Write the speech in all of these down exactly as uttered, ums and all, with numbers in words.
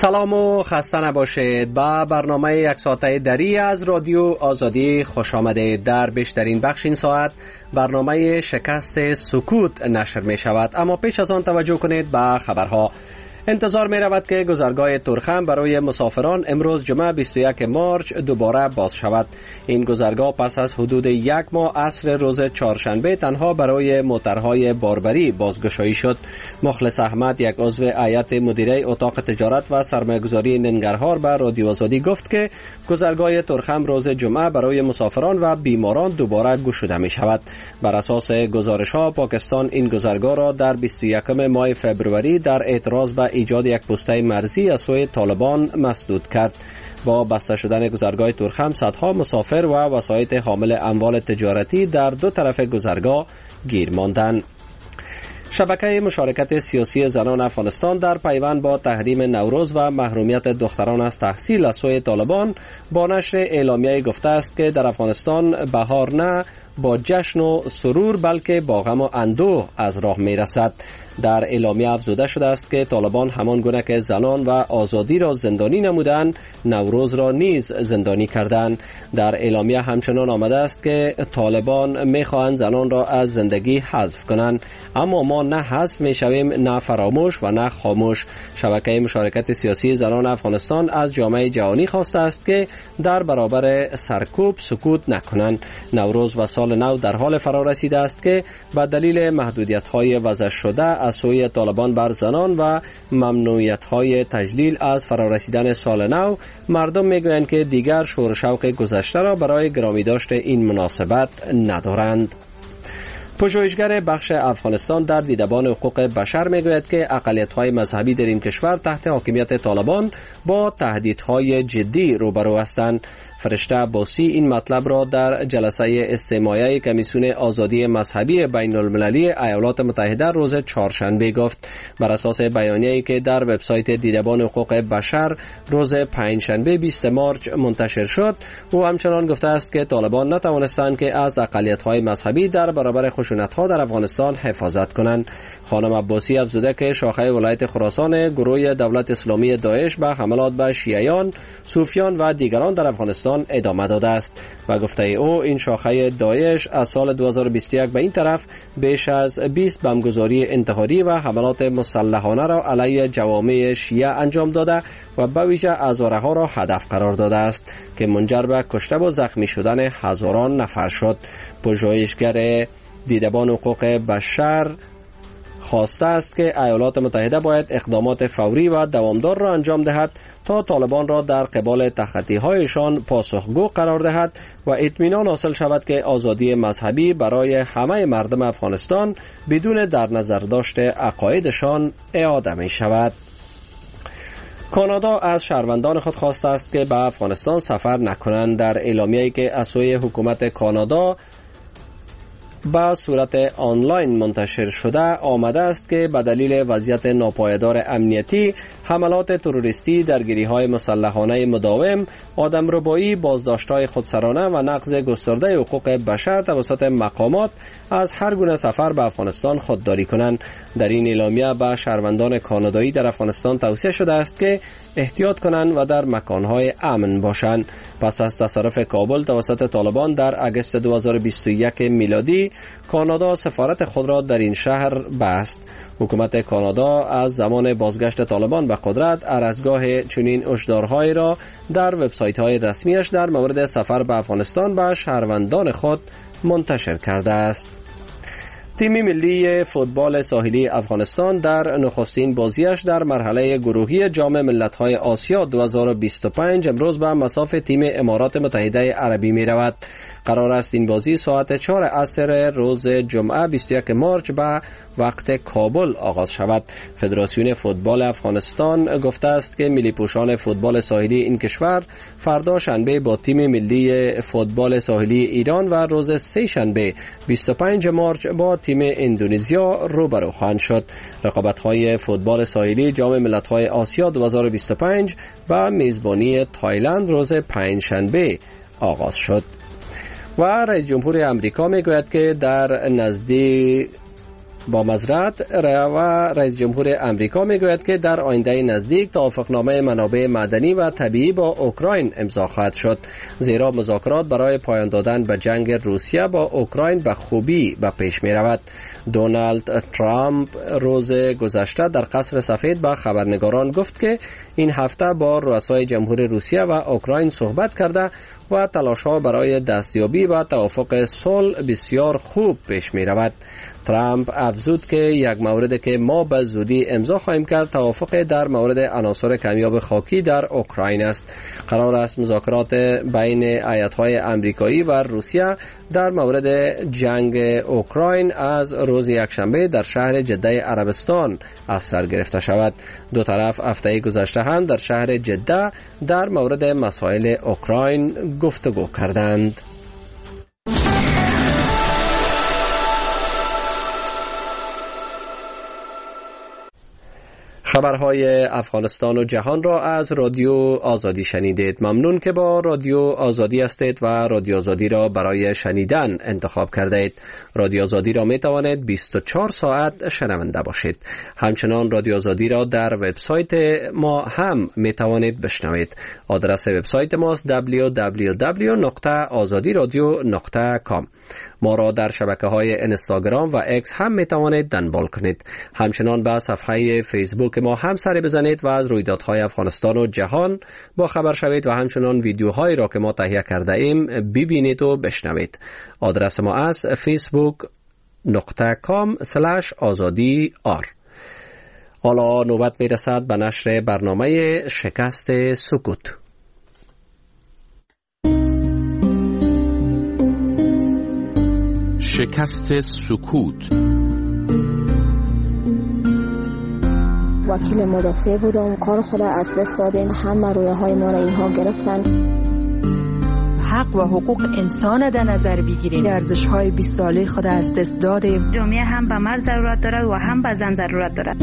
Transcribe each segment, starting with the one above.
سلام و خسته نباشید. با برنامه یک ساعته دری از رادیو آزادی خوش آمدید. در بیشترین بخش این ساعت برنامه شکست سکوت نشر می شود، اما پیش از آن توجه کنید به خبرها. انتظار می رود که گذرگاه تورخم برای مسافران امروز جمعه بیست و یک مارچ دوباره باز شود. این گذرگاه پس از حدود یک ماه عصر روز چهارشنبه تنها برای موترهای باربری بازگشایی شد. مخلص احمد، یک عضو هیئت مدیره اتاق تجارت و سرمایه‌گذاری ننگرهار، به رادیو آزادی گفت که گذرگاه تورخم روز جمعه برای مسافران و بیماران دوباره گشوده می شود. بر اساس گزارش ها پاکستان این گذرگاه را در بیست و یکم ماه فبروری در اعتراض به ایجاد یک پسته مرزی از سوی طالبان مسدود کرد. با بسته شدن گذرگاه تورخم صدها مسافر و وسایط حامل اموال تجارتی در دو طرف گذرگاه گیر ماندند. شبکه مشارکت سیاسی زنان افغانستان در پیوند با تحریم نوروز و محرومیت دختران از تحصیل از سوی طالبان با نشر اعلامیه گفته است که در افغانستان بهار نه با جشن و سرور بلکه با غم و اندوه از راه می رسد. در اعلامیه افزوده شده است که طالبان همان گونه که زنان و آزادی را زندانی نمودند، نوروز را نیز زندانی کردند. در اعلامیه همچنان آمده است که طالبان می‌خواهند زنان را از زندگی حذف کنند، اما ما نه حذف می‌شویم نه فراموش و نه خاموش. شبکه مشارکت سیاسی زنان افغانستان از جامعه جهانی خواسته است که در برابر سرکوب سکوت نکنند. نوروز و سال نو در حال فرا رسیده است که به دلیل محدودیت‌های وضع شده از سوی طالبان بر زنان و ممنوعیت‌های تجلیل از فرارسیدن سال نو، مردم میگویند که دیگر شور و شوق گذشته را برای گرامی داشت این مناسبت ندارند. پژوهشگر بخش افغانستان در دیدبان حقوق بشر میگوید که اقلیت‌های مذهبی در این کشور تحت حاکمیت طالبان با تهدیدهای جدی روبرو هستند. فرشته عباسی این مطلب را در جلسه استماعی کمیسیون آزادی مذهبی بین المللی ایالات متحده روز چهارشنبه گفت. بر اساس بیانیه‌ای که در وبسایت دیدبان حقوق بشر روز پنجشنبه بیست مارچ منتشر شد، او همچنان گفته است که طالبان نتوانستند که از اقلیت‌های مذهبی در برابر خشونت‌ها در افغانستان حفاظت کنند. خانم عباسی افزوده که شاخه ولایت خراسان گروه دولت اسلامی داعش به حملات به شیعیان، صوفیان و دیگران در افغانستان ادامه داده است و گفته او این شاخه داعش از سال دو هزار و بیست و یک به این طرف بیش از بیست بمبگذاری انتحاری و حملات مسلحانه را علیه جوامع شیعه انجام داده و به ویژه هزاره ها را هدف قرار داده است که منجر به کشته و زخمی شدن هزاران نفر شد. پژوهشگر دیدبان حقوق بشر خواسته است که ایالات متحده باید اقدامات فوری و دوامدار را انجام دهد تا طالبان را در قبال تخطی‌هایشان پاسخگو قرار دهد و اطمینان حاصل شود که آزادی مذهبی برای همه مردم افغانستان بدون در نظر داشت عقایدشان اعاده می شود. کانادا از شهروندان خود خواسته است که به افغانستان سفر نکنند. در اعلامیه‌ای که از سوی حکومت کانادا با صورت آنلاین منتشر شده آمده است که به دلیل وضعیت ناپایدار امنیتی، حملات تروریستی، درگیری‌های مسلحانه مداوم، آدمربایی، بازداشت‌های خودسرانه و نقض گسترده حقوق بشر توسط مقامات از هر گونه سفر به افغانستان خودداری کنند. در این اعلامیه به شهروندان کانادایی در افغانستان توصیه شده است که احتیاط کنند و در مکان‌های امن باشند. پس از تصرف کابل توسط طالبان در اگست دو هزار و بیست و یک میلادی، کانادا سفارت خود را در این شهر بست. حکومت کانادا از زمان بازگشت طالبان به قدرت عرضگاه چنین هشدارهایی را در وبسایت‌های رسمیش در مورد سفر به افغانستان به شهروندان خود منتشر کرده است. تیم ملی فوتبال ساحلی افغانستان در نخستین بازیش در مرحله گروهی جام ملت‌های آسیا دو هزار و بیست و پنج امروز به مصاف تیم امارات متحده عربی می رود. قرار است این بازی ساعت چهار عصر روز جمعه بیست و یک مارچ به وقت کابل آغاز شود. فدراسیون فوتبال افغانستان گفته است که ملی پوشان فوتبال ساحلی این کشور فردا شنبه با تیم ملی فوتبال ساحلی ایران و روز سه شنبه بیست و پنج مارچ با تیم اندونزیا روبرو خواهند شد. رقابت‌های فوتبال ساحلی جام ملت‌های آسیا دو هزار و بیست و پنج با میزبانی تایلند روز پنج شنبه آغاز شد. و رئیس جمهور امریکا میگوید که در نزدیک با مذرت و رئیس جمهور امریکا میگوید که در آینده نزدیک توافقنامه منابع معدنی و طبیعی با اوکراین امضا خواهد شد، زیرا مذاکرات برای پایان دادن به جنگ روسیه با اوکراین به خوبی به پیش می رود. دونالد ترامپ روز گذشته در قصر سفید به خبرنگاران گفت که این هفته با رؤسای جمهور روسیه و اوکراین صحبت کرده و تلاش‌ها برای دستیابی به توافق صلح بسیار خوب پیش می رود. ترامپ افزود که یک مورد که ما به زودی امضا خواهیم کرد توافق در مورد عناصر کمیاب خاکی در اوکراین است. قرار است مذاکرات بین ایالت‌های آمریکایی و روسیه در مورد جنگ اوکراین از روز یکشنبه در شهر جده عربستان از سر گرفته شود. دو طرف هفته گذشته هم در شهر جده در مورد مسائل اوکراین گفتگو کردند. خبرهای افغانستان و جهان را از رادیو آزادی شنیدید. ممنون که با رادیو آزادی هستید و رادیو آزادی را برای شنیدن انتخاب کرده اید. رادیو آزادی را می توانید بیست و چهار ساعت شنونده باشید. همچنان رادیو آزادی را در وبسایت ما هم می توانید بشنوید. آدرس وبسایت ما است دبلیو دبلیو دبلیو دات آزادی رادیو دات کام. ما را در شبکه‌های اینستاگرام و اکس هم می‌توانید دنبال کنید. همچنان به صفحه فیسبوک ما هم سر بزنید و از رویدادهای افغانستان و جهان با خبر شوید و همچنان ویدیوهایی را که ما تهیه کرده ایم ببینید و بشنوید. آدرس ما است فیسبوک دات کام اسلش آزادی آر. حالا نوبت می‌رسد به نشر برنامه شکست سکوت. شکست سکوت. وکیل مدافع بودم، کار خود از دست دادیم، همه رویه های ما را اینها گرفتن. حق و حقوق انسان در نظر بگیریم، ارزش های بیست ساله خود از دست دادیم. جامعه هم به مرد ضرورت دارد و هم به زن ضرورت دارد.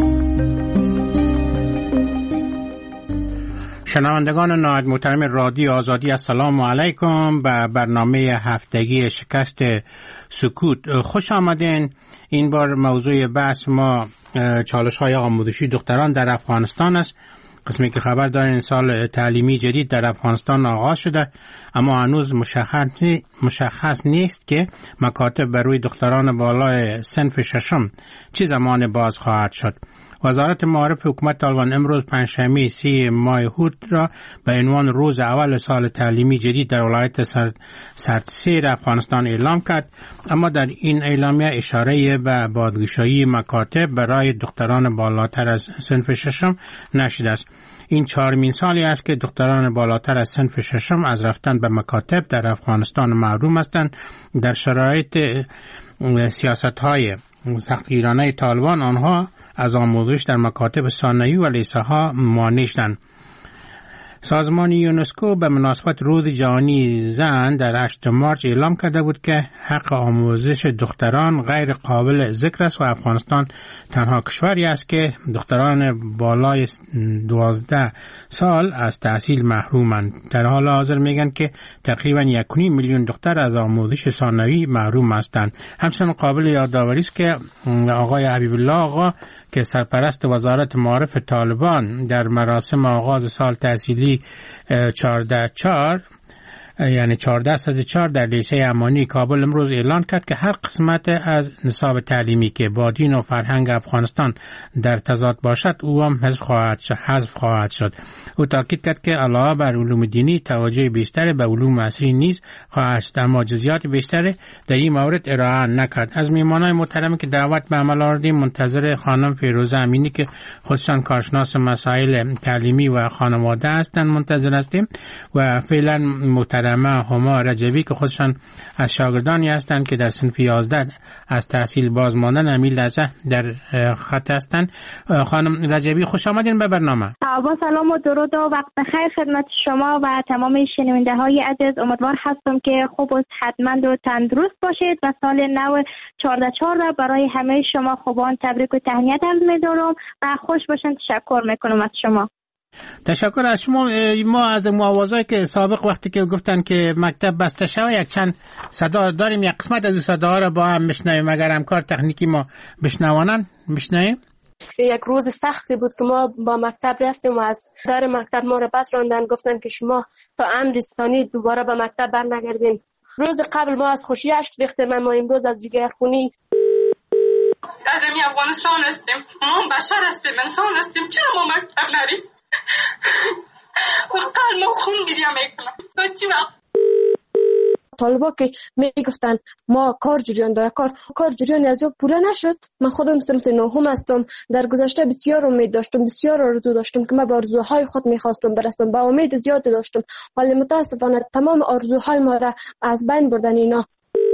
شنوندگان نهایت محترم رادیو آزادی، السلام علیکم. به برنامه هفتگی شکست سکوت خوش آمدین. این بار موضوع بحث ما چالش های آموزشی دختران در افغانستان است. قسمی که خبر دارین سال تعلیمی جدید در افغانستان آغاز شده، اما هنوز مشخص, مشخص نیست که مکاتب برای دختران بالای صنف ششم چه زمان باز خواهد شد. وزارت معارف حکومت طالبان امروز پنجشنبه سی ماه هود را به عنوان روز اول سال تعلیمی جدید در ولایت سردسیر افغانستان اعلام کرد، اما در این اعلامیه اشاره به بازگشایی مکاتب برای دختران بالاتر از صنف ششم نشده است. این چهارمین سالی است که دختران بالاتر از صنف ششم از رفتن به مکاتب در افغانستان محروم هستند. در شرایط سیاست‌های سختگیرانه طالبان آنها از آموزش در مکاتب ثانوی و لیسه ها مانع شدند. سازمان یونسکو به مناسبت روز جهانی زن در هشتم مارس اعلام کرده بود که حق آموزش دختران غیر قابل ذکر است و افغانستان تنها کشوری است که دختران بالای دوازده سال از تحصیل محرومند. در حال حاضر میگن که تقریبا یک و نیم میلیون دختر از آموزش ثانوی محروم هستند. همچنین قابل یادآوری است که آقای حبیب الله آقا که سرپرست وزارت معارف طالبان در مراسم آغاز سال تحصیلی چهارده چهار یعنی چهارده صد و چهار در لیسه امانی کابل امروز اعلان کرد که هر قسمت از نصاب تعلیمی که با دین و فرهنگ افغانستان در تضاد باشد او هم حذف خواهد شد حذف خواهد شد. او تاکید کرد که علاوه بر علوم دینی توجه بیشتر به علوم عصری نیز خواهد شد، اما جزئیات بیشتر در این مورد ارائه نکرد. از میهمانان محترمی که دعوت به عمل آوردیم منتظر خانم فیروزه امینی که خودشان کارشناس مسائل تعلیمی و خانواده هستند منتظر هستیم و فعلا محترم هما رجبی که خودشان از شاگردانی هستند که در صنف یازده از تحصیل باز ماندن همین لحظه در خط هستند. خانم رجبی خوش آمدین به برنامه. با سلام و درود و وقت بخیر خدمت شما و تمام شنونده های عزیز. امیدوار هستم که خوب و صحتمند و تندرست باشید و سال نو چهارده چهار را برای همه شما خوبان تبریک و تهنیت عرض می‌دارم و خوش باشین. تشکر میکنم از شما. تشکر از شما. ما از موازایی که سابق وقتی که گفتن که مکتب بسته شوه یک چند صدا داریم، یک قسمت از این صداها را با هم میشنویم اگر همکار تکنیکی ما بشنوانن. میشنویم. یک روز سختی بود که ما با مکتب رفتیم و از در مکتب ما را پس راندن، گفتن که شما تا امر ثانی دوباره به مکتب برنگردین. روز قبل ما از خوشی اشک ریختیم، اما امروز از جگر خونی. از امی افغانستان هستیم، ما بشر هستیم، انسان هستیم، چرا ما مکتب نریم؟ وقتا ما خون گریه میکنم تا چی وقت؟ طالبا که میگفتن ما کار جریان داره، کار کار جریان از او پوره نشد. من خودم صنف نهم هستم، در گذشته بسیار امید داشتم، بسیار آرزو داشتم که من به آرزوهای خود میخواستم برسم، با امید زیادی داشتم، ولی متاسفانه تمام آرزوهای ما را از بین بردن اینا.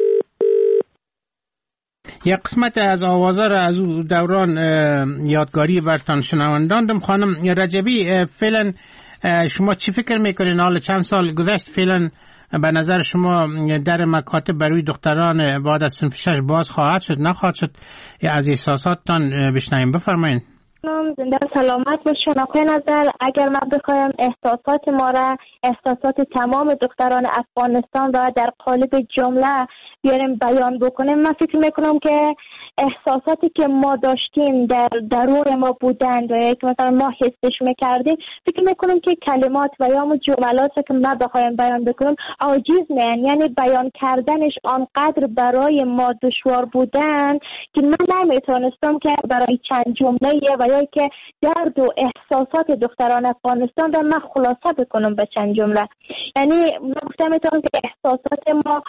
یک قسمت از آوازا را از او دوران یادگاری برتان شنوانداندم. خانم رجبی، فعلا شما چی فکر میکنین؟ حالا چند سال گذشت، فعلا به نظر شما در مکاتب برای دختران بعد از صنف شش باز خواهد شد نخواهد شد؟ از احساساتتان بشنویم، بفرمایید. زنده سلامت باشین. آقای نظر، اگر من بخوایم احساسات ما را، احساسات تمام دختران افغانستان را در قالب جمله بیاریم بیان بکنیم، من فکر میکنم که احساساتی که ما داشتیم در درون ما بودند و یک مثلا ما حسش میکردیم، فکر میکنم که کلمات و یا جملات که ما بخوایم بیان بکنم عاجز میان، یعنی بیان کردنش آنقدر برای ما دشوار بودند که من نمیتونستم که برای چند جمله و یا که درد و احساسات دختران افغانستان را من خلاصه بکنم به چند جمله. یعنی من گفتم میتونم که احساسات ما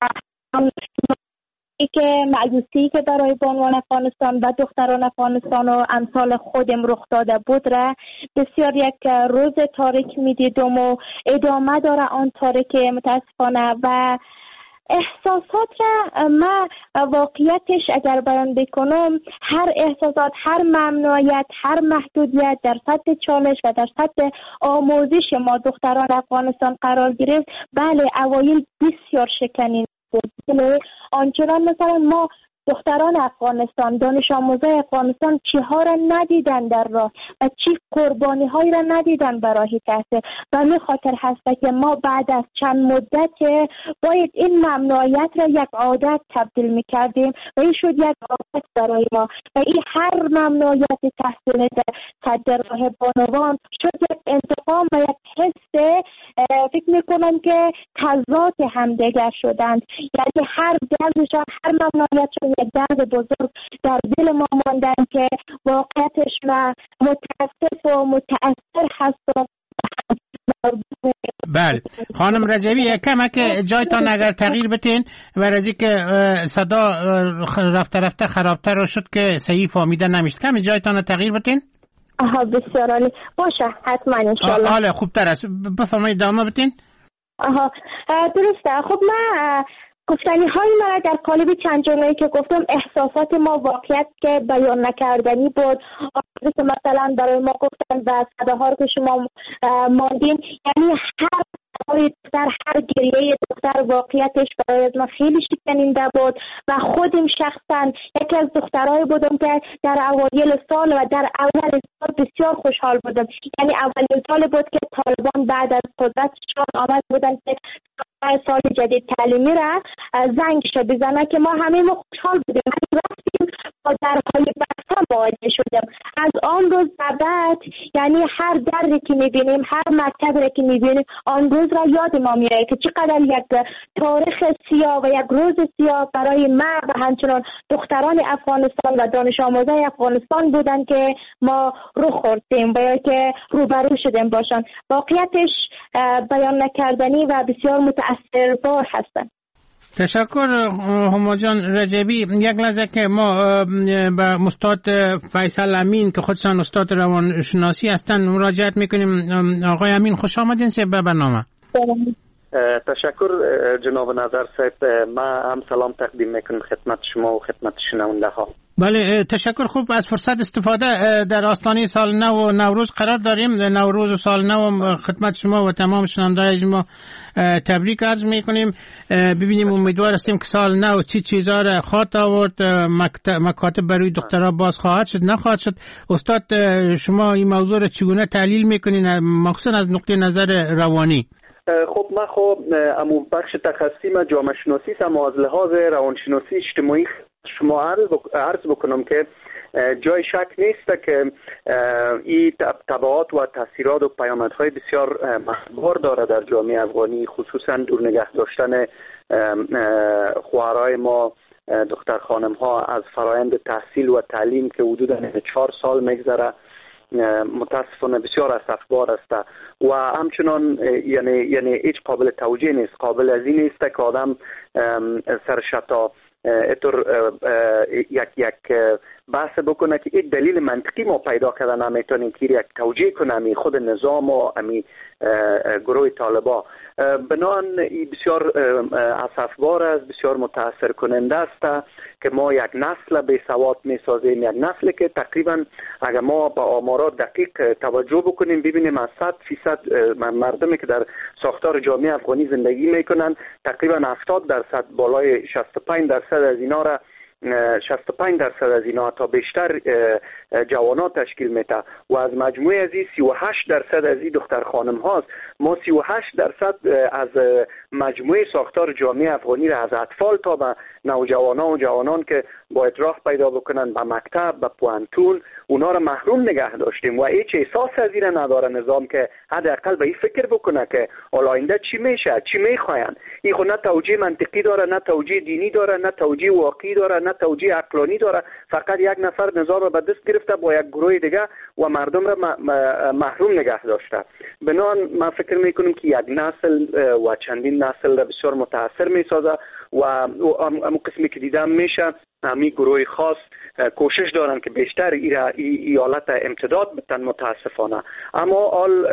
ای که معیوسی که برای بانوان افغانستان و دختران افغانستان و امثال خودم رخ داده بود را بسیار یک روز تاریک میدیدم و ادامه داره آن تاریک متاسفانه. و احساسات را من واقعیتش اگر بیان بکنم، هر احساسات، هر ممنوعیت، هر محدودیت در سطح چالش و در سطح آموزش ما دختران افغانستان قرار گرفت. بله اوایل بسیار شکنی بود، آنچنان مثلا ما دختران افغانستان، دانش آموزای افغانستان چی ها را ندیدن در راه و چی قربانی هایی را ندیدن برای تحصیل، و می خاطر هست که ما بعد از چند مدت باید این ممنوعیت را یک عادت تبدیل می کردیم و این شد یک عادت برای ما و این هر ممنوعیت تحصیل در صد راه بانوان شد یک انتقام و یک حس، فکر می کنم که تضاد همدیگر شدند. یعنی هر دردشان، هر ممنوعیتشان یک درد بزرگ در دل ما ماندن که واقعیتش من متاسف و متأثر هستم. بله خانم رجبی، کمک جایتان اگر تغییر بتین و رجی که صدا رفته رفته خرابتر رو شد که صحیح فهمیده نمیشد، کم جایتان تغییر بتین؟ آها بسیار عالی، باشه حتما انشالله. حالا خوبتر است، بفرمایید دامه بتین. آها درسته. خب من گفتنی های من در قالب چند جمله‌ای که گفتم، احساسات ما واقعیت که بیان نکردنی بود، که مثلا برای ما گفتن و صداها رو که شما ماندین، یعنی هر در هر گریه دختر واقعیتش برای ما خیلی شکننده بود و خودم شخصا یکی از دخترای بودم که در اوایل سال و در اول سال بسیار خوشحال بودم. یعنی اول سال بود که طالبان بعد از قدرتشان آمد بودن که سال جدید تعلیمی را زنگ شد بزنه که ما همه ما خوشحال بودیم، رفتیم با درهای بسته مواجه شدیم. از آن روز بعد یعنی هر دری که میبینیم، هر مکتبی که میبینیم، آن روز را یاد ما میاد که چقدر یک تاریخ سیاه و یک روز سیاه برای ما و همچنان دختران افغانستان و دانش آموزای افغانستان بودن که ما رو خوردیم و یا که روبرو شدیم باشن. واقعیتش بیان نکردنی و بسیار متأثربار هستن. تشکر هما جان رجبی. یک لحظه که ما به استاد فیصل امین که خودشان استاد روانشناسی هستن مراجعت میکنیم. آقای امین خوش آمدین به برنامه. تشکر جناب نظر صاحب. من هم سلام تقدیم میکنم خدمت شما و خدمت شنونده ها. بله تشکر. خوب از فرصت استفاده در آستانه سال نو و نوروز قرار داریم. نوروز و سال نو خدمت شما و تمام شنونده‌های ما تبریک عرض میکنیم. ببینیم امیدوار هستیم که سال نو چی چیزا را خواهد آورد، مکاتب برای دکترها باز خواهد شد نخواهد شد. استاد شما این موضوع را چگونه تحلیل میکنین مخصوصا از نقطه نظر روانی؟ خب من خب امو بخش تخصصی ما جامعه شناسی است، اما از لحاظ روانشناسی اجتماعی شما عرض بکنم که جای شک نیست که این تبعات و تاثیرات و پیامدهای بسیار مرگبار داره در جامعه افغانی، خصوصا دور نگه داشتن خواهرای ما دختر خانم ها از فرایند تحصیل و تعلیم که حدوداً چهار سال میگذره متاسفانه بسیار اسفبار است و همچنان یعنی یعنی هیچ قابل توجیه نیست، قابل از این نیست که آدم سرشتا اتر یک یک بحث بکنه که این دلیل منطقی ما پیدا کرده نمیتونیم که یک توجیه کنه امی خود نظام و امی گروه طالبا. بنان بسیار اسفبار است، بسیار متاثر کننده است که ما یک نسل بی سواد می سازیم، یک نسل که تقریبا اگر ما با آمارات دقیق توجه بکنیم ببینیم از صد فیصد مردمی که در ساختار جامعه افغانی زندگی میکنن تقریبا هفتاد درصد بالای شصت و پنج درصد از اینا را شصت و پنج درصد از اینا تا بیشتر جوانات تشکیل میده و از مجموعه از این سی و هشت درصد از این دختر خانم هاست. ما سی و هشت درصد از مجموعه ساختار جامعه افغانی را از اطفال تا به نوجوانان و جوانان که باید راه پیدا بکنن به مکتب به پوهنتون اونا را محروم نگه داشتیم و هیچ احساس از این نداره نظام که حداقل به این فکر بکنه که آینده چی میشه، چی میخواین. این خود نه توجیه منطقی داره، نه توجیه دینی داره، نه توجیه واقعی داره، نه توجیه عقلانی داره. فقط یک نفر نظام را به دست گرفته با یک گروه دیگه و مردم را محروم نگه داشته. بنان من فکر میکنم که یک نسل و چندین نسل را بسیار متاثر میسازه و اما قسمی که دیدم میشه امی گروه خاص کوشش دارن که بیشتر ای حالت امتداد بتن متاسفانه. اما آل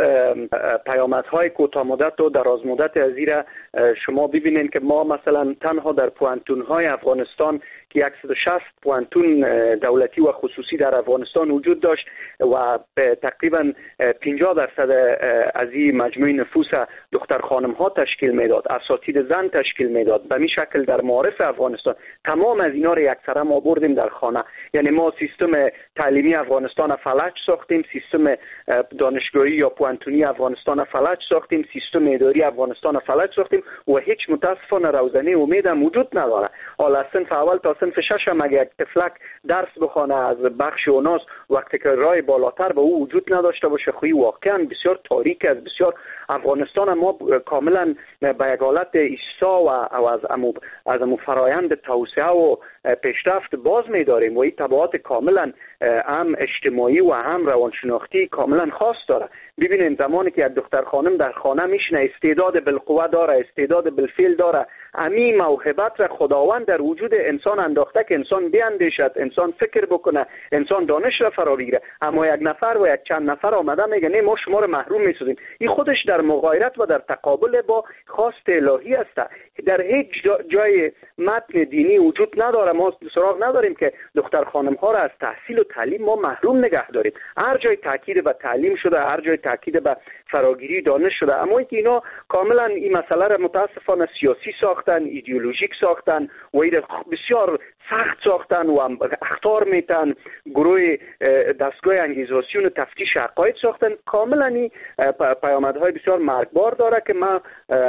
پیامدهای کوتاه مدت و دراز مدت از ایره شما ببینید که ما مثلا تنها در پوهنتون‌های افغانستان که صد و شصت پوهنتون دولتی و خصوصی در افغانستان وجود داشت و تقریبا پنجاه درصد از این مجموع نفوس دختر خانم ها تشکیل میداد، اساتید زن تشکیل میداد. به این شکل در معارف افغانستان تمام از اینا رو یکسره ما بردیم در خانه. یعنی ما سیستم تعلیمی افغانستان فلج ساختیم، سیستم دانشگاهی یا پوهنتونی افغانستان فلج ساختیم، سیستم اداری افغانستان فلج ساختیم و هیچ متاسفانه روزنه امید هم وجود نداره. حالا صنف اول تا صنف شش هم اگه یک طفلک درس بخونه از بخش اوناس وقتی که راه بالاتر به او وجود نداشته باشه خوی واقعا بسیار تاریک است. بسیار افغانستان ما کاملا به یک حالت ایسا و از امو از امو فرایند توسعه و پیشرفت باز می‌داریم و این تبعات کاملا هم اجتماعی و هم روانشناختی کاملا خاص داره. ببینید زمانی که یک دختر خانم در خانه میشنه استعداد بالقوه داره، استعداد بالفعل داره، امی موهبت را خداوند در وجود انسان انداخته که انسان بیاندیشد، انسان فکر بکنه، انسان دانش را فرا بگیره. اما یک نفر و یک چند نفر آمده میگه نه ما شما را محروم میسازیم. این خودش در مغایرت و در تقابل با خواست الهی است. در هیچ جای متن دینی وجود نداره. ما سراغ نداریم که دختر خانم ها را از تحصیل و تعلیم ما محروم نگه داریم. هر جای تاکید به تعلیم شده، هر جای تاکید به فراگیری دانش شده. اما اینکه اینا کاملا این مسئله را متاسفانه سیاسی ساختن، ایدئولوژیک ساختن و این بسیار سخت ساختن و اخطار میتن. گروه دستگاه انگیزاسیون و تفتیش عقاید ساختن. کاملا این پیامدهای بسیار مرگبار داره که من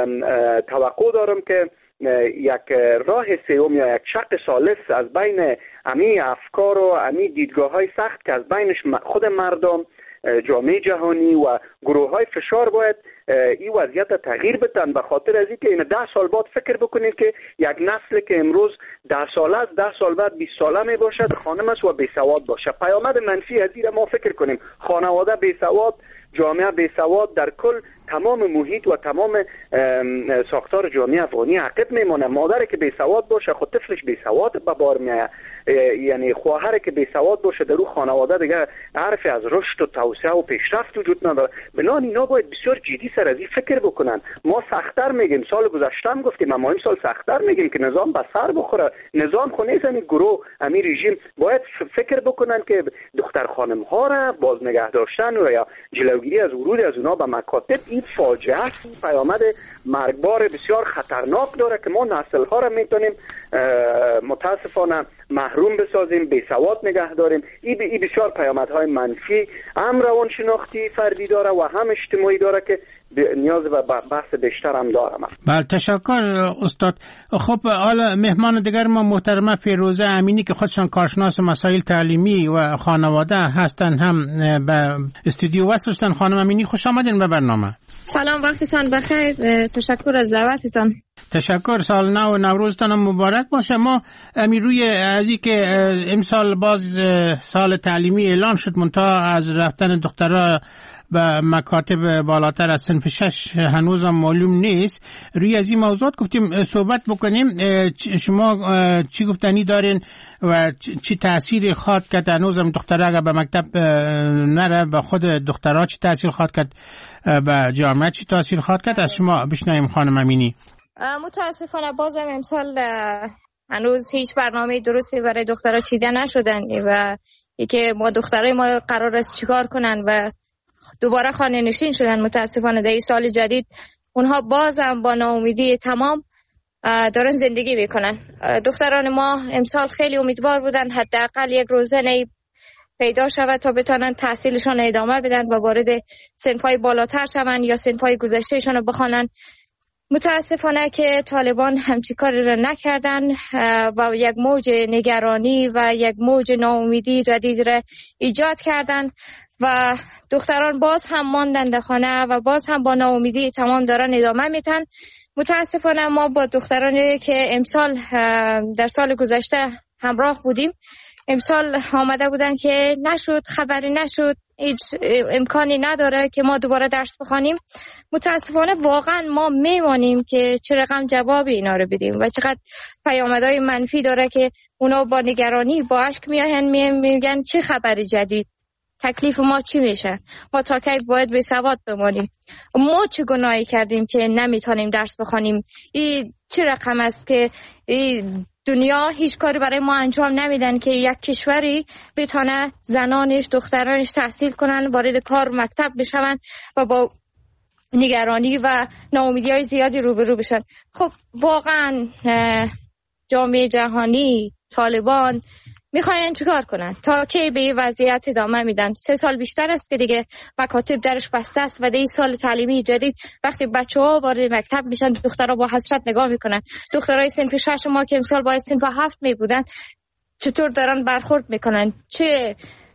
توقع دارم که یک راه سوم یا یک شق ثالث از بین امی افکار و امی دیدگاه های سخت که از بینش خود مردم، جامعه جهانی و گروه های فشار باید این وضعیت تغییر بدن. به خاطر از اینکه این ده سال بعد فکر بکنید که یک نسل که امروز ده ساله است ده سال بعد بیست ساله می باشد خانم است و بی سواد باشه. پیامد منفی از این ما فکر کنیم. خانواده بی سواد، جامعه بی سواد، در کل تمام محیط و تمام ساختار جامعه افغانی عقب میمونه. مادر که بی سواد باشه خود طفلش بی سواد به بار میاد، یعنی خواهر که بی سواد باشه در اون خانواده دیگه حرفی از رشد و توسعه و پیشرفت وجود نداره. بنابراین اینا باید بسیار جدی سر از این فکر بکنن. ما سخت‌تر میگیم، سال گذشته هم گفتیم، اما این سال سخت‌تر میگیم که نظام به سر بخوره. نظام خو نیست، همین گروه همین رژیم باید فکر بکنن که دختر خانم ها را باز نگه داشتن و یا جلوگیری از ورود از اونا به مکاتب این فاجعه است، پیامد مرگبار بسیار خطرناک داره که ما نسل ها را میتونیم متاسفانه محروم بسازیم، بی سواد نگه داریم. این بسیار پیامدهای منفی هم روانشناختی فردی داره و هم اجتماعی داره که نیاز به بحث بیشتر هم دارم. بله تشکر استاد. خب حالا مهمان دیگر ما محترمه فیروزه امینی که خودشان کارشناس مسائل تعلیمی و خانواده هستن هم به استودیو وصل شدن. خانم امینی خوش آمدین به برنامه. سلام، وقتتان بخیر. تشکر از دعوتتان. تشکر. سال نو و نوروزتان مبارک باشه. ما امی روی از این که امسال باز سال تعلیمی اعلان شد منتها از رفتن دخترها و مکاتب بالاتر از صنف شش هنوز هم معلوم نیست. روی از این موضوعات گفتیم صحبت بکنیم. شما چی گفتنی دارین و چی تأثیری خواهد کرد؟ هنوز هم دخترها اگر به مکتب نره به خود دخترها چی تأثیر خواهد کرد؟ به جامعه چی تأثیر خواهد کرد؟ از شما بشنویم خانم امینی. متاسفانه بازم امسال هنوز هیچ برنامه درستی برای دخترها چیده نشدن و اینکه ما دخترای ما قرار است چیکار کنن و دوباره خانه نشین شدن. متاسفانه در این سال جدید اونها بازم با ناامیدی تمام دارن زندگی میکنن. دختران ما امسال خیلی امیدوار بودن حداقل یک روزنه پیدا شود تا بتونن تحصیلشان ادامه بدن و وارد صنف‌های بالاتر شوند یا صنف‌های گذشتهشان رو بخوانن. متاسفانه که طالبان همچین کاری را نکردن و یک موج نگرانی و یک موج ناامیدی جدید را ایجاد کردن و دختران باز هم ماندن در خانه و باز هم با ناامیدی تمام دارن ادامه میتن. متاسفانه ما با دخترانی که امسال در سال گذشته همراه بودیم امسال آمده بودن که نشد، خبری نشد، هیچ امکانی نداره که ما دوباره درس بخوانیم. متاسفانه واقعا ما میمانیم که چه رقم جواب اینا رو بدیم و چقدر پیامدهای منفی داره که اونا با نگرانی با اشک میاهن میگن چه خبری جدید، تکلیف ما چی میشه، ما تا کی باید به سواد بمانیم، ما چه گناهی کردیم که نمیتونیم درس بخوانیم. این چه رقم است که دنیا هیچ کاری برای ما انجام نمیدن که یک کشوری بتونه زنانش دخترانش تحصیل کنن، وارد کار مکتب بشون و با نگرانی و ناامیدی‌های زیادی روبرو بشن. خب واقعا جامعه جهانی، طالبان میخواین چیکار کنن؟ تا کی به این وضعیت ادامه میدن؟ سه سال بیشتر است که دیگه مکاتب درش بسته است و در این سال تعلیمی جدید وقتی بچه‌ها وارد مکتب میشن دخترها با حسرت نگاه میکنن. دخترای صنف شش ما که امسال باید صنف هفت میبودن چطور دارن برخورد میکنن؟ چه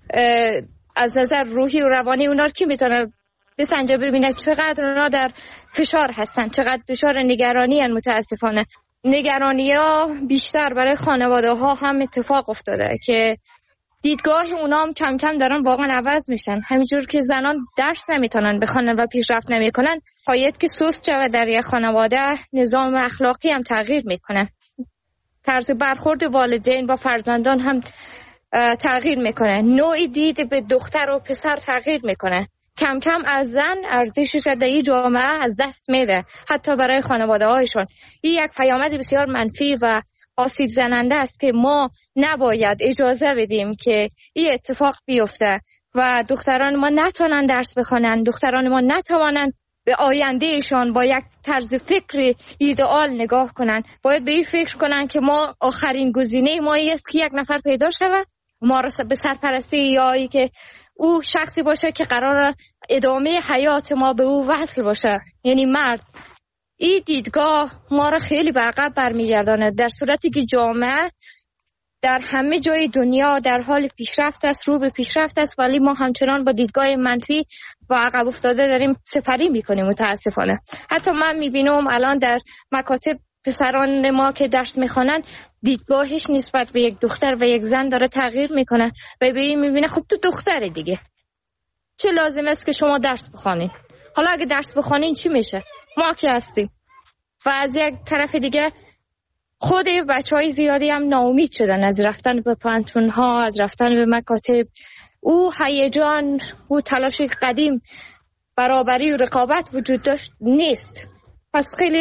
از نظر روحی و روانی اونا رو کی میتونه بسنجه ببینه چقدر اونا در فشار هستن، چقدر دچار نگرانی ان. متاسفانه نگرانی ها بیشتر برای خانواده ها هم اتفاق افتاده که دیدگاه اونا هم کم کم دارن واقعا عوض میشن. همینجور که زنان درس نمیتونن بخونن و پیشرفت نمیکنن، باید که سوست شود در یک خانواده نظام اخلاقی هم تغییر میکنه، طرز برخورد والدین با فرزندان هم تغییر میکنه، نوع دید به دختر و پسر تغییر میکنه. کم کم از زن ارزشش در این جامعه از دست میده، حتی برای خانواده هایشون. این یک پیامد بسیار منفی و آسیب زننده است که ما نباید اجازه بدیم که این اتفاق بیفته و دختران ما نتونن درس بخونن، دختران ما نتوانن به آیندهشان با یک طرز فکر ایدئال نگاه کنن. باید به این فکر کنن که ما آخرین گزینه ما است که یک نفر پیدا شود ما را به سرپرستی یا ای که او شخصی باشه که قرار ادامه حیات ما به او وصل باشه، یعنی مرد. این دیدگاه ما را خیلی به عقب برمیگردانه، در صورتی که جامعه در همه جای دنیا در حال پیشرفت است، رو به پیشرفت است، ولی ما همچنان با دیدگاه منفی و عقب افتاده داریم سپری میکنیم. متاسفانه حتی من میبینم الان در مکاتب پسران ما که درس میخوانن دیدگاهش نسبت به یک دختر و یک زن داره تغییر میکنه و به این میبینه خب تو دختره دیگه، چه لازم است که شما درس بخوانید؟ حالا اگه درس بخونین چی میشه؟ ما که هستیم. و از یک طرف دیگه خود بچهای زیادی هم ناامید شدن از رفتن به پانتون ها، از رفتن به مکاتب. او هیجان، او تلاش قدیم برابری و رقابت وجود داشت نیست. پس خیلی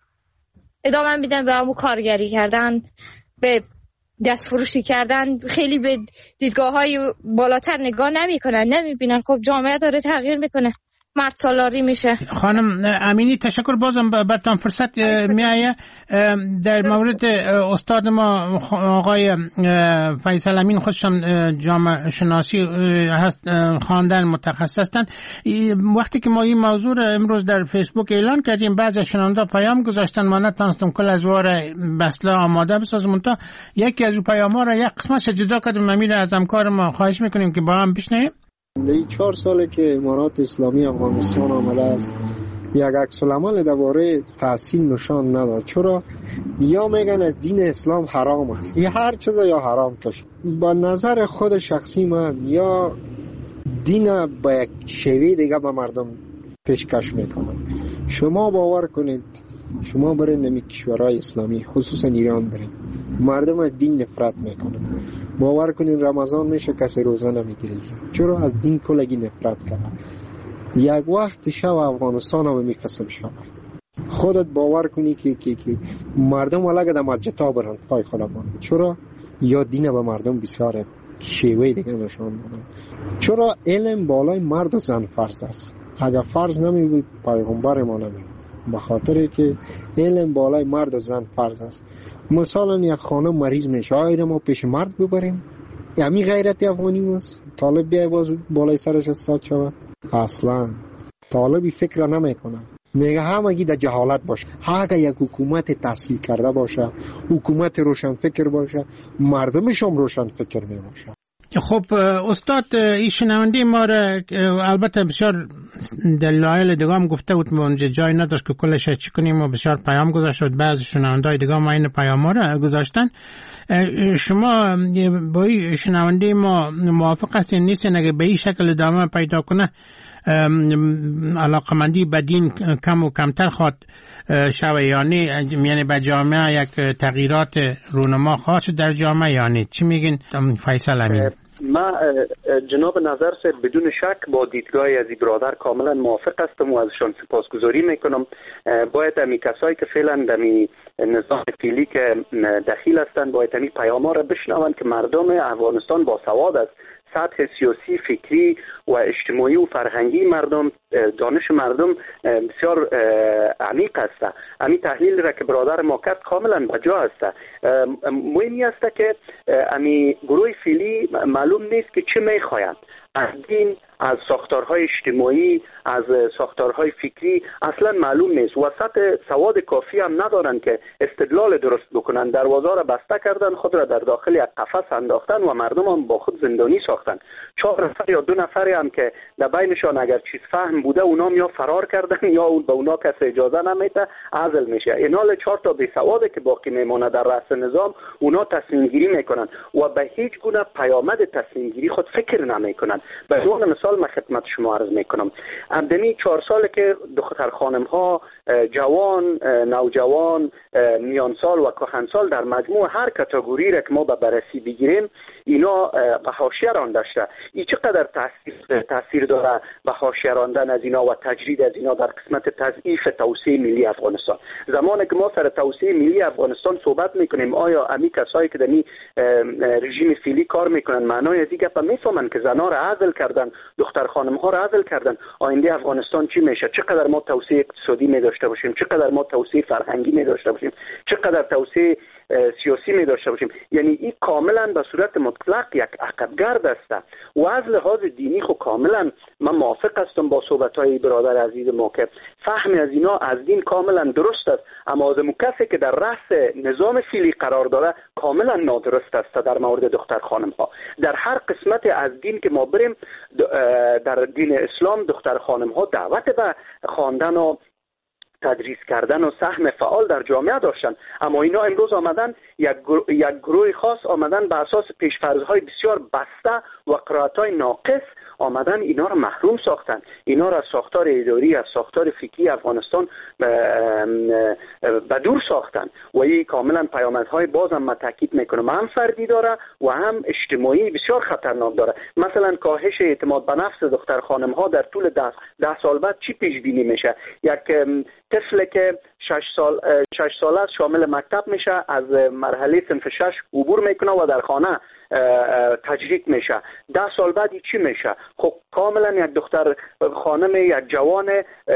ادامه میدن به همون کارگری کردن، به دست فروشی کردن، خیلی به دیدگاه های بالاتر نگاه نمی کنن، نمی بینن. خب جامعه داره تغییر میکنه، مرد سالاری میشه. خانم امینی تشکر، بازم براتون فرصت میایه. در مورد استاد ما آقای فیصل امین، خودشم جامعه شناسی هست، خواندن متخصص هستند. وقتی که ما این موضوع امروز در فیسبوک اعلان کردیم، بعضی از شنوندا پیام گذاشتن، ما نتونستم کل از وار بسله آماده بسازم. تا یکی از پیام‌ها را یک قسمتش جدا کردیم، امیر از همکار ما خواهش میکنیم که با هم بشنویم. این چهار ساله که امارات اسلامی افغانستان آمده است، یک عکس العمل درباره تحصیل نشان ندار. چرا؟ یا میگن از دین اسلام حرام است، یا هر چیز یا حرام کش. با نظر خود شخصی من، یا دین با یک شیوه دیگه به مردم پیشکش میکنن. شما باور کنید، شما برید نمی کشورهای اسلامی خصوصا ایران برید، مردم از دین نفرت میکنن. باور کنید رمضان میشه کسی روزه نمیگیره. چرا؟ از دین کلگی نفرت کرد. یک وقت شب افغانستان هم میقسم شب. خودت باور کنی که که که مردم ولگه در مسجد ها برن پای خودمان. چرا؟ یا دین به مردم بسیار شیوه دیگه نشان دادن. چرا؟ علم بالای مرد و زن فرض است. اگر فرض نمی بود پیغمبر ما نمی. به خاطر که علم بالای مرد و زن فرض است. مثلا یک خانم مریض میشه، آیا ما پیش مرد ببریم؟ یعنی غیرت افغانی است. طالب بیای باز بالای سرش استاد شود؟ اصلا طالبی فکر نمیکنه. میگه همگی در جهالت باشه. اگه یک حکومت تحصیل کرده باشه، حکومت روشن فکر باشه، مردمش هم روشن فکر می باشه. خب استاد، این شنونده ما را البته بسیار دلایل دیگه هم گفته بود، اونجا جای نداشت که کلش چی کنیم و بسیار پیام گذاشت بود. بعضی شنونده های دیگه ما این پیام ها را گذاشتن. شما با این شنونده ما موافق هستین نیستین اگه به این شکل ادامه پیدا کنه علاقمندی به دین کم و کمتر خواد شوه، یعنی یعنی به جامعه یک تغییرات رونما خواهد شد در جامعه، یعنی چی میگین فیصل امین؟ ما جناب نظر سے بدون شک با دیدگاه از این برادر کاملا موافق هستم و ازشان سپاسگزاری میکنم. باید امی کسایی که فعلا در نظام فعلی که دخیل هستند باید امی پیام ها را بشنوند که مردم افغانستان با سواد است. سطح سیاسی، فکری و اجتماعی و فرهنگی مردم، دانش مردم بسیار عمیق است. امی تحلیل را که برادر ما کرد کاملا بجا است. مهمی است که امی گروه فعلی معلوم نیست که چه میخواهد از دین، از ساختارهای اجتماعی، از ساختارهای فکری اصلا معلوم نیست و سطح سواد کافی هم ندارن که استدلال درست بکنن. دروازه را بسته کردن، خود را در داخل یک قفس انداختن و مردم هم با خود زندانی ساختن. چهار نفر یا دو نفری هم که در بینشان اگر چیز فهم بوده اونا یا فرار کردن یا اون به اونا کس اجازه نمیده، عزل میشه. اینال چهار تا بی سواده که باقی میمونه در رأس نظام، اونا تصمیم گیری میکنن و به هیچ گونه پیامد تصمیم گیری خود فکر نمیکنن. به عنوان مثال من خدمت شما عرض میکنم، اندمی چهار ساله که دختر خانم ها، جوان، نوجوان، میانسال و کهنسال در مجموع هر کاتگوری را که ما به بررسی بگیریم اینا به حاشیه رانده شده. این چقدر تاثیر تاثیر داره به حاشیه راندن از اینا و تجرید از اینا در قسمت تضعیف توسعه ملی افغانستان. زمانی که ما سر توسعه ملی افغانستان صحبت میکنیم، آیا امی کسایی که در این رژیم فعلی کار میکنن معنای از این گپ میفهمن که زنا را عزل کردن، دختر خانم ها را عزل کردن؟ آینده افغانستان چی میشه؟ چقدر ما توسعه اقتصادی می داشته باشیم، چقدر ما توسعه فرهنگی می داشته باشیم، چقدر توسعه سیاسی می داشته باشیم؟ یعنی این کاملا به صورت مطلق یک عقبگرد است و از لحاظ دینی خو کاملا من موافق هستم با صحبت های برادر عزیز ما که فهم از اینا از دین کاملا درست است، اما از کسی که در رأس نظام فعلی قرار داره کاملا نادرست است. در مورد دختر خانم ها در هر قسمت از دین که ما بریم، در دین اسلام دختر خانم ها دعوت به خواندن و تدریس کردن و سهم فعال در جامعه داشتن، اما اینا امروز آمدن یک گروه, یک گروه خاص آمدن به اساس پیشفرض‌های بسیار بسته و قرائت‌های ناقص آمدن اینا رو محروم ساختن، اینا رو از ساختار اداری، از ساختار فکری افغانستان به دور ساختن و این کاملا پیامدهای بازم من تاکید میکنم هم فردی داره و هم اجتماعی بسیار خطرناک داره. مثلا کاهش اعتماد به نفس دختر خانم ها در طول ده, ده سال بعد چی پیش بینی میشه؟ یک طفل که شش سال شش ساله است شامل مکتب میشه، از مرحله صنف شش عبور میکنه و در خانه تجریک میشه. ده سال بعدی چی میشه؟ خب کاملا یک دختر خانم، یک جوان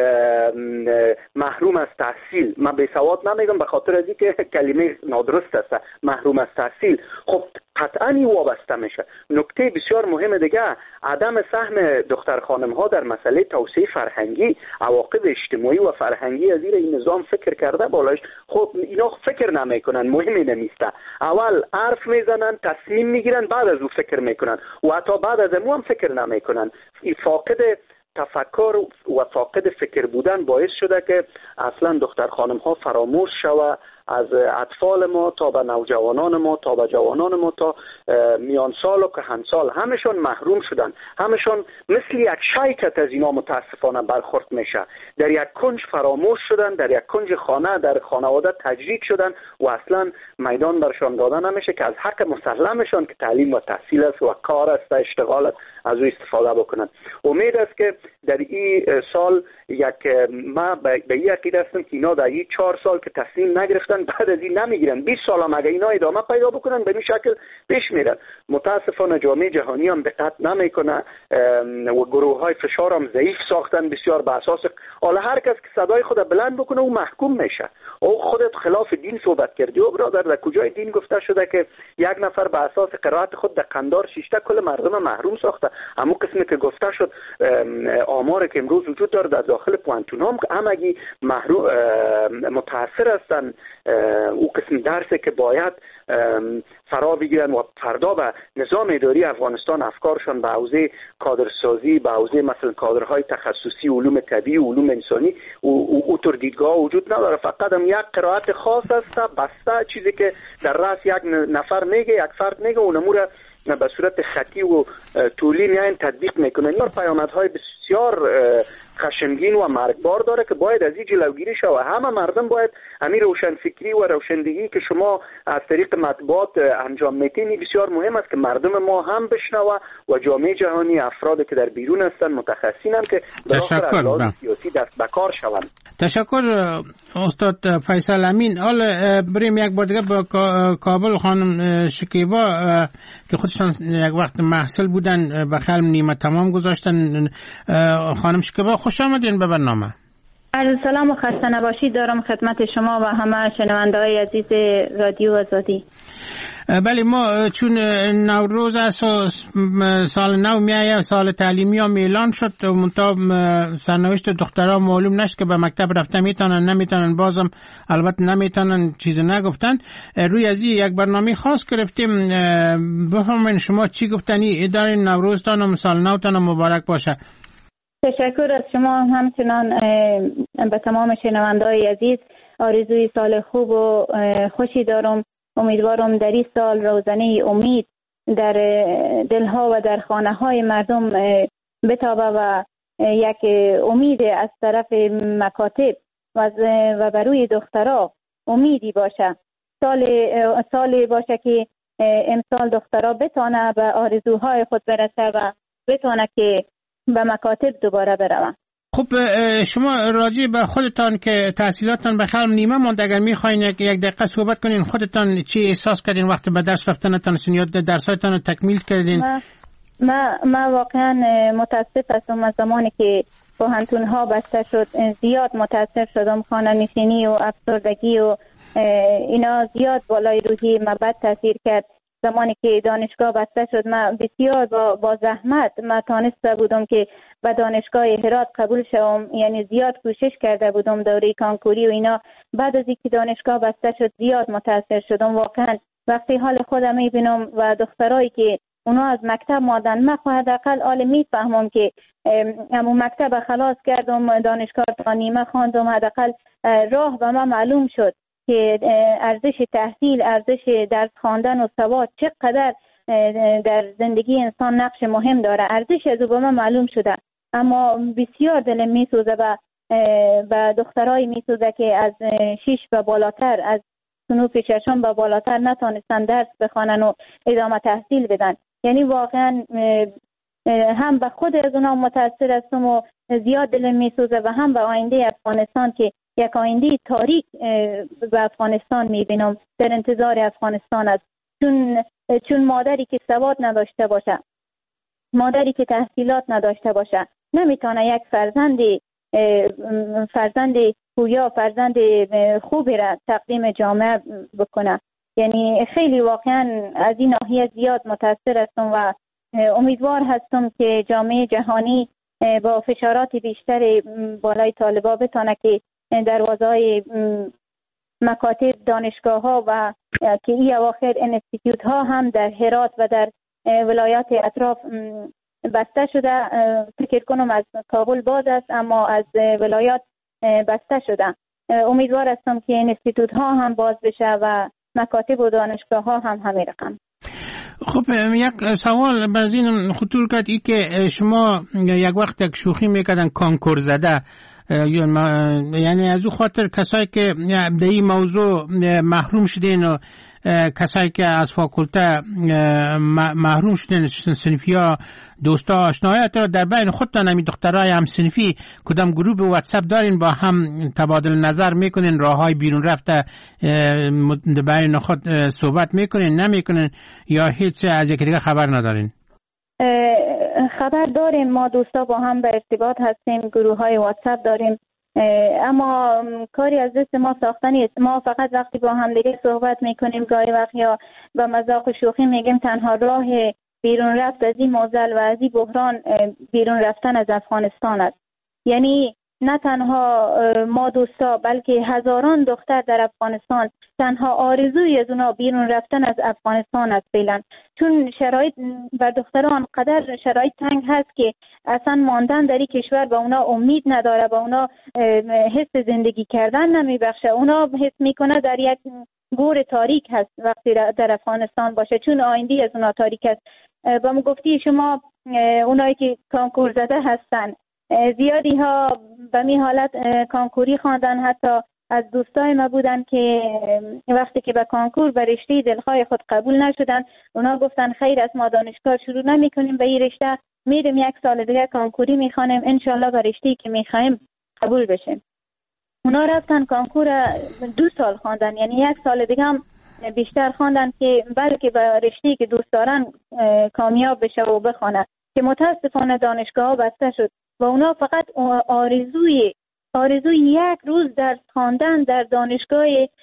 محروم از تحصیل، من بی سواد نمیگم به خاطر از اینکه کلمه نادرست است، محروم از تحصیل، خب قطعا وابسته میشه. نکته بسیار مهم دیگه عدم سهم دختر خانم ها در مسئله توسعه فرهنگی، عواقب اجتماعی و فرهنگی از این نظام فکر کرده بالاش. خب اینا فکر نمیکنن، مهمی نمیسته، اول حرف میزنن، تصمیم میگیرن، بعد از او فکر میکنن و حتی بعد از امو هم فکر نمیکنن. فاقد تفکر و فاقد فکر بودن باعث شده که اصلا دختر خانم ها فراموش شوه، از اطفال ما تا به نوجوانان ما تا به جوانان ما تا میان سال و کهنسال همشون محروم شدن. همشون مثل یک شیکت از اینا متاسفانه برخورد میشه، در یک کنج فراموش شدن، در یک کنج خانه در خانواده تجریک شدن و اصلا میدان برشان داده نمیشه که از حق مسلمشان که تعلیم و تحصیل است و کار است و اشتغال است از او استفاده بکنن. امید است که در این سال یک ما به این عقیده هستم که اینا در این چهار سال که تصمیم نگرفتن بعد از این نمیگیرن، بیست سال هم اگه اینا ادامه پیدا بکنن به این شکل پیش میرن. متاسفانه جامعه جهانی هم دقت نمیکنه و گروه های فشار هم ضعیف ساختن بسیار به اساس حالا هر کس که صدای خود بلند بکنه او محکوم میشه. او خودت خلاف دین صحبت کردی او برادر، در کجای دین گفته شده که یک نفر به اساس قرائت خود در قندار شیشته کل مردم محروم ساخته؟ همون قسمی که گفته شد آمار که امروز وجود داره در داخل پوانتون هم همگی محروم متاثر هستن. او قسم درسی که باید فرا بگیرن و فردا به نظام اداری افغانستان افکارشان به حوزه کادرسازی، به حوزه مثلا کادرهای تخصصی علوم طبیعی و علوم انسانی او او طور دیدگاه وجود نداره. فقط هم یک قرائت خاص است بسته چیزی که در راس یک نفر میگه، یک فرد میگه و نموره به صورت خطی و طولی میاین تطبیق میکنن. این پیامدهای بسیار خشمگین و مرگبار داره که باید از این جلوگیری شود. همه مردم باید همین روشنفکری و روشندگی که شما از طریق مطبوعات انجام میتین بسیار مهم است که مردم ما هم بشنوه و جامعه جهانی، افرادی که در بیرون هستن، متخصصین هم که تشکر از سیاسی دست به کار شوند. تشکر استاد فیصل امین. حالا بریم یک بار دیگه با کابل. خانم شکیبا که خودشان یک وقت محصل بودن به خلم نیمه تمام گذاشتن. خانم شکیبا خوش آمدین به برنامه. عرض سلام و خسته نباشید دارم خدمت شما و همه شنونده های عزیز رادیو آزادی. بله، ما چون نوروز است و سال نو میایه، سال تعلیمی هم اعلان شد، منتها سرنوشت دخترها معلوم نشد که به مکتب رفته میتونن نمیتونن، بازم البته نمیتونن، چیز نگفتن. روی از این یک برنامه خاص گرفتیم. بفرمایید شما چی گفتنی اداره نوروزتان و سال نوتان مبارک باشه. تشکر از شما. همچنان به تمام شنونده‌های عزیز آرزوی سال خوب و خوشی دارم. امیدوارم در این سال روزنه امید در دلها و در خانه‌های مردم بتابه و یک امید از طرف مکاتب و بروی دخترها امیدی باشه. سال سال باشه که امسال دخترها بتونه به آرزوهای خود برسه و بتونه که به مکاتب دوباره بروم. خب شما راجع به خودتان که تحصیلاتتان به خلم نیمه ماند، اگر میخواین یک دقیقه صحبت کنین خودتان چی احساس کردین وقتی به درس رفتنتان یا درساتتان رو تکمیل کردین؟ ما ما واقعا متاسف هستم. از زمانی که پوهنتون ها بسته شد زیاد متاسف شدم. خانه نشینی و افسردگی و اینا زیاد بالای روحی ما بد تاثیر کرد. زمانی که دانشگاه بسته شد من بسیار با, با زحمت ما تانسته بودم که به دانشگاه هرات قبول شوم، یعنی زیاد کوشش کرده بودم دوره کانکوری و اینا. بعد از اینکه دانشگاه بسته شد زیاد متاثر شدم. واقعا وقتی حال خودم میبینم و دخترایی که اونا از مکتب مادن، من حداقل حال میفهمم که امو مکتب خلاص کردم، دانشگاه تا نیمه خواندم، حداقل راه به من معلوم شد که ارزش تحصیل، ارزش درس خواندن و سواد چقدر در زندگی انسان نقش مهم داره. ارزش از او به من معلوم شده، اما بسیار دلم میسوزه و و دخترای میسوزه که از شش و بالاتر، از صنوف ششم و بالاتر نتونستن درس بخوانن و ادامه تحصیل بدن. یعنی واقعا هم به خود از اونا متاثر هستم و زیاد دلم میسوزه و هم به آینده افغانستان که یک آینده تاریک به افغانستان میبینم، در انتظار افغانستان است. چون چون مادری که سواد نداشته باشه، مادری که تحصیلات نداشته باشه، نمیتونه یک فرزند فرزند پویا، فرزند خوبی را تقدیم جامعه بکنه. یعنی خیلی واقعا از این ناحیه زیاد متاثر هستم و امیدوار هستم که جامعه جهانی با فشارات بیشتر بالای طالبا بتونه که دروازه‌های مکاتب، دانشگاه ها و که این اواخر انستیتیوت ها هم در هرات و در ولایات اطراف بسته شده. فکر کنم از کابل باز است اما از ولایات بسته شده. امیدوار هستم که انستیتوت ها هم باز بشه و مکاتب و دانشگاه ها هم همین رقم. خب یک سوال بر این خطور کرد ای که شما یک وقت یک شوخی میکردن کانکور زده، یعنی از او خاطر کسایی که در این موضوع محروم شدین و کسایی که از فاکولته محروم شدین، صنفی ها، دوستا، آشنایات را در بین خودتان همی دخترای هم صنفی کدام گروه واتساپ دارین، با هم تبادل نظر میکنین، راه های بیرون رفته بین خود صحبت میکنین نمیکنین یا هیچ از یک دیگه خبر ندارین؟ خبر داریم، ما دوستا با هم به ارتباط هستیم، گروه های واتساپ داریم، اما کاری از دست ما ساخته نیست. ما فقط وقتی با هم دیگه صحبت میکنیم گاهی وقت یا به مذاق و شوخی میگیم تنها راه بیرون رفت از این معضل و از این بحران بیرون رفتن از افغانستان است. یعنی نه تنها ما دوستا بلکه هزاران دختر در افغانستان تنها آرزوی از اونا بیرون رفتن از افغانستان است فعلا، چون شرایط بر دختران قدر شرایط تنگ هست که اصلا ماندن در این کشور به اونا امید نداره، به اونا حس زندگی کردن نمیبخشه. اونا حس میکنه در یک گور تاریک هست وقتی در افغانستان باشه، چون آینده از اونا تاریک است. با ما گفتی شما اونایی که کانکور زده هستن زیادی ها به می حالت کانکوری خواندن، حتی از دوستای ما بودن که وقتی که به کانکور به رشته دلخواه خود قبول نشدن، اونا گفتن خیر از ما دانشگاه شروع نمی کنیم به این رشته، میریم یک سال دیگه کانکوری میخوانیم انشالله به رشته‌ای که میخوایم قبول بشیم. اونا رفتن کانکور دو سال خواندن، یعنی یک سال دیگه هم بیشتر خواندن که بلکه به رشته‌ای که دوست دارن کامیاب بشه و بخونه، که متاسفانه دانشگاه بسته شد و اونا فقط آرزوی آرزوی یک روز درس خواندن در دانشگاه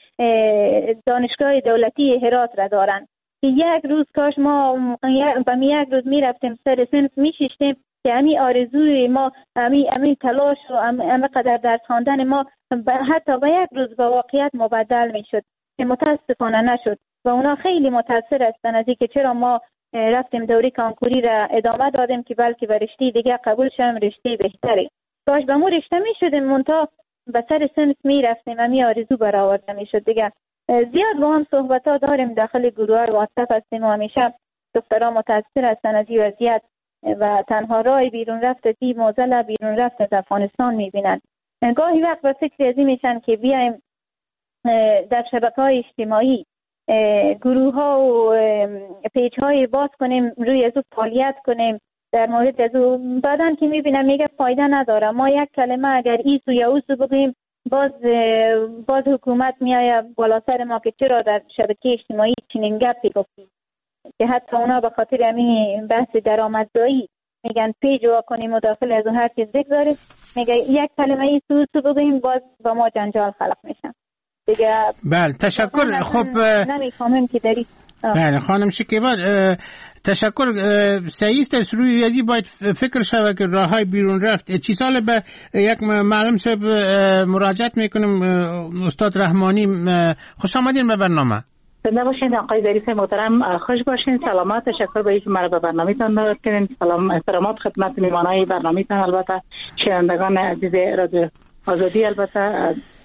دانشگاه دولتی هرات را دارن که یک روز کاش ما به یک روز میرفتیم سر صنف میشیشتیم که همین آرزوی ما، همین همین تلاش و همین قدر درس خواندن ما حتی به یک روز به واقعیت مبدل میشد که متاسفانه نشد و اونا خیلی متاثر هستن از اینکه چرا ما رفتیم دوره کانکوری را ادامه دادیم که بلکه به رشته دیگه قبول شدیم، رشته بهتری. کاش به مو رشته می شدیم منتها به سر صنف می رفتیم و می آرزو برآورده می شد دیگه. زیاد با هم صحبت ها داریم، داخل گروه های واتساپ هستیم و همیشه دخترها متاثر هستن از این وضعیت و تنها راه بیرون رفت از این معضل بیرون رفت از افغانستان می بینن. گاهی وقت به فکر از این میشن که بیایم در شبکه های اجتماعی گروه ها و پیج های باز کنیم، روی از او فعالیت کنیم در مورد از او. بعدن که میبینم میگه فایده نداره، ما یک کلمه اگر ایسو یا اوسو بگیم باز باز حکومت میایه بالا سر ما که چرا در شبکه اجتماعی چنین گپی گفتیم، که حتی اونا به خاطر همین بحث درآمدزایی میگن پیج وا کنیم و داخل از اون هر چیز بگذاریم، میگه یک کلمه ایسو اوسو بگیم باز با ما جنجال خلق میشن دیگه. بله تشکر. خب نمیخوام که داری بله خانم شکیبا تشکر. سعیست از روی یزی باید فکر شود که راه های بیرون رفت. چی سال به یک معلم صاحب مراجعت میکنم، استاد رحمانی، خوش آمدین به برنامه. زنده باشین آقای ظریف محترم، خوش باشین، سلامت. تشکر به اینکه مرا به برنامه تان دعوت کردین. سلام احترامات خدمت میهمانای برنامه تان، البته شنوندگان عزیز رادیو آزادی، البته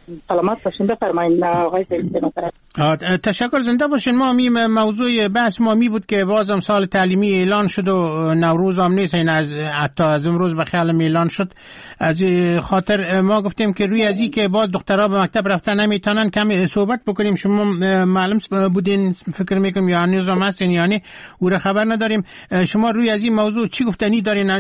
سلامت باشین. بفرمایید آقای ظریف محترم. تشکر، زنده باشین. ما می موضوع بحث ما می بود که بازم سال تعلیمی اعلان شد و نوروز هم نیست، این از حتی از امروز به خیال اعلان شد. از خاطر ما گفتیم که روی ازی که باز دخترها به مکتب رفتن نمیتونن کمی صحبت بکنیم. شما معلم بودین فکر میکنم یا نظام هستین یعنی او خبر نداریم. شما روی از این موضوع چی گفتنی دارین؟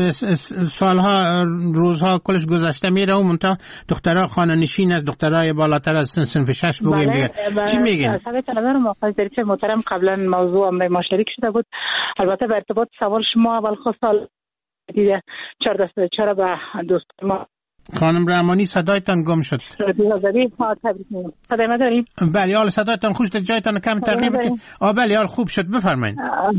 سالها روزها کلش گذشته میره و منتها دخترها خانه نشین از دخترای بالاتر از سن صنف شش بگیم دیگه. چی میگین؟ سابقه نظرم آقای ظریف محترم قبلا موضوع امر ما شریک شده بود. البته به ارتباط سوال شما اول خود سال دیده چهار دسته چرا به دوست ما خانم رحمانی صدایتان گم شد. رادیو آزادی ما تبریک میگم. صدای ما داریم؟ بله، حالا صدایتان خوش شد، جایتان کم تقریبا. آ بله، حالا خوب شد، بفرمایید.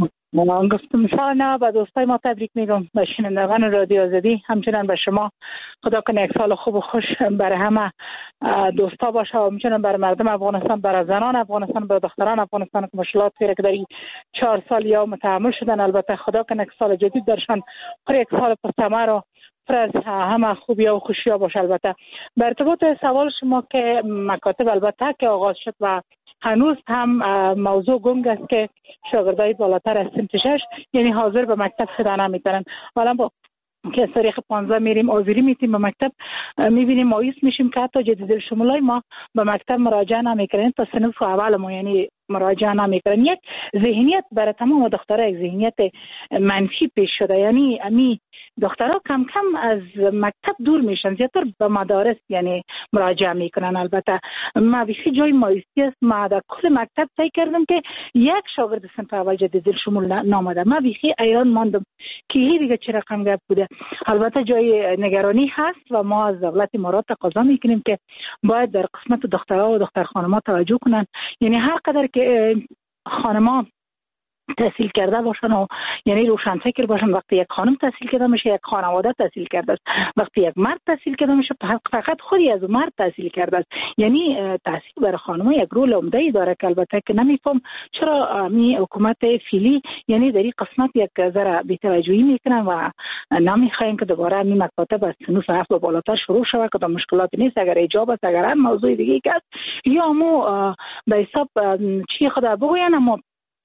من گفتم سال نو به دوستای ما تبریک میگم، به شنوندگان رادیو آزادی، همچنین به شما. خدا کنه یک سال خوب و خوش برای همه دوستا باشه و همچنین برای مردم افغانستان، برای زنان افغانستان، برای دختران افغانستان که مشکلات که در این چهار سال یا متحمل شدن. البته خدا کنه یک سال جدید درشان پر یک سال پرثمر و پر از همه خوبی و خوشی ها باشه. البته به ارتباط سوال شما که مکاتب البته که آغاز شد و هنوز هم موضوع گنگ است که شاگردای بالاتر از صنف شش یعنی حاضر به مکتب شدن نمیتونن. حالا با که تاریخ پانزده میریم آذری میتیم به مکتب، میبینیم مایوس میشیم که حتی جدید شمولای ما به مکتب مراجعه نمیکنن تا صنف اول ما یعنی مراجعه نمیکنن. یک ذهنیت برای تمام دخترها یک ذهنیت منفی پیش شده، یعنی امی دخترها کم کم از مکتب دور میشن، زیادتر به مدارس یعنی مراجعه میکنن. البته ما بیخی جای مایوسی است. ما در کل مکتب طی کردم که یک شاگرد صنف اول جدید شمول نامده. ما بیخی ایران ماندم که هی دیگه چه رقم گپ بوده. البته جای نگرانی هست و ما از دولت امارات تقاضا میکنیم که باید در قسمت دخترها و دختر خانم‌ها توجه کنن. یعنی هر قدر که خانم‌ها تحصیل کرده باشن و یعنی روشن فکر باشن، وقتی یک خانم تحصیل کرده میشه یک خانواده تحصیل کرده است، وقتی یک مرد تحصیل کرده میشه فقط خودی از مرد تحصیل کرده است. یعنی تحصیل برای خانم‌ها یک رول عمده ای داره که البته که نمیفهم چرا می حکومت فعلی یعنی در این قسمت یک ذره بی‌توجهی میکنن و نمیخواین که دوباره می مکاتب از صنف هفت به بالاتر شروع شود که مشکلاتی نیست. اگر ایجاب است، اگر هم موضوع دیگه است یا مو به حساب چی خدا بگوین، اما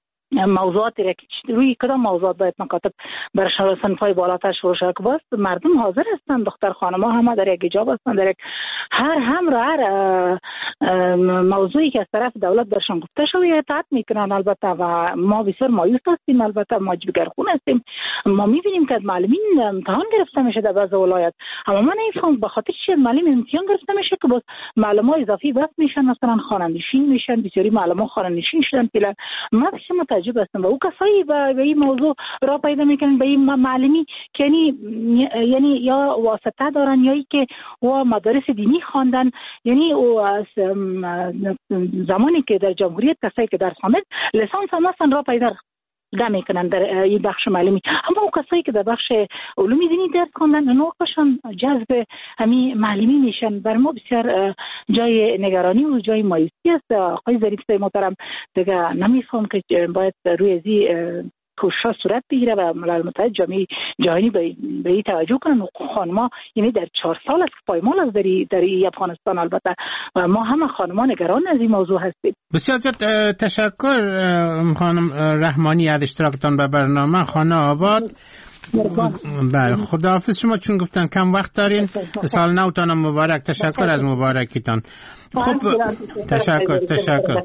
موضوعاتی را که روی کدام موضوعات باید مکاتب برای صنف‌های بالاتر شروع شود که باز مردم حاضر هستند. دختر خانم‌ها همه در یک ایجاب هستند، در یک هر هم را هر موضوعی که از طرف دولت درشان گفته شده اطاعت میکنن. البته و ما بسیار مایوس هستیم، البته ما جگرخون هستیم. ما میبینیم که معلمین امتحان گرفته میشه در بعض ولایت، اما من نمیفهم به خاطر چی معلم امتحان گرفته میشه که باز معلم‌ها اضافی بس میشن، مثلا خواننده‌نشین میشن. بسیاری معلم‌ها خواننده‌نشین شدن فعلا. ما تعجب هستم و او کسایی به این موضوع را پیدا میکنن به این معلمی که یعنی یعنی یا واسطه دارن یا ای که و مدارس دینی خواندن، یعنی او زمانی که در جمهوریت کسایی که درس خواندن لیسانس هم اصلا را پیدا نمیکنن در این بخش معلمی. اما او کسایی که در بخش علوم دینی درس خواندن اونها کشان جذب همین معلمی میشن. بر ما بسیار جای نگرانی و جای مایوسی است. آقای ظریف محترم دیگه نمیفهم که باید روی ازی کوشش صورت بگیره و ملل متحد جامعه جهانی به این توجه کنن. حقوق خانم‌ها یعنی در چهار سال است پایمال است در در افغانستان. البته و ما همه خانم‌ها نگران از این موضوع هستیم. بسیار زیاد تشکر خانم رحمانی از اشتراکتان به برنامه خانه آباد. بله، خداحافظ شما. چون گفتن کم وقت دارین، سال نوتان مبارک. تشکر از مبارکیتان. خب تشکر تشکر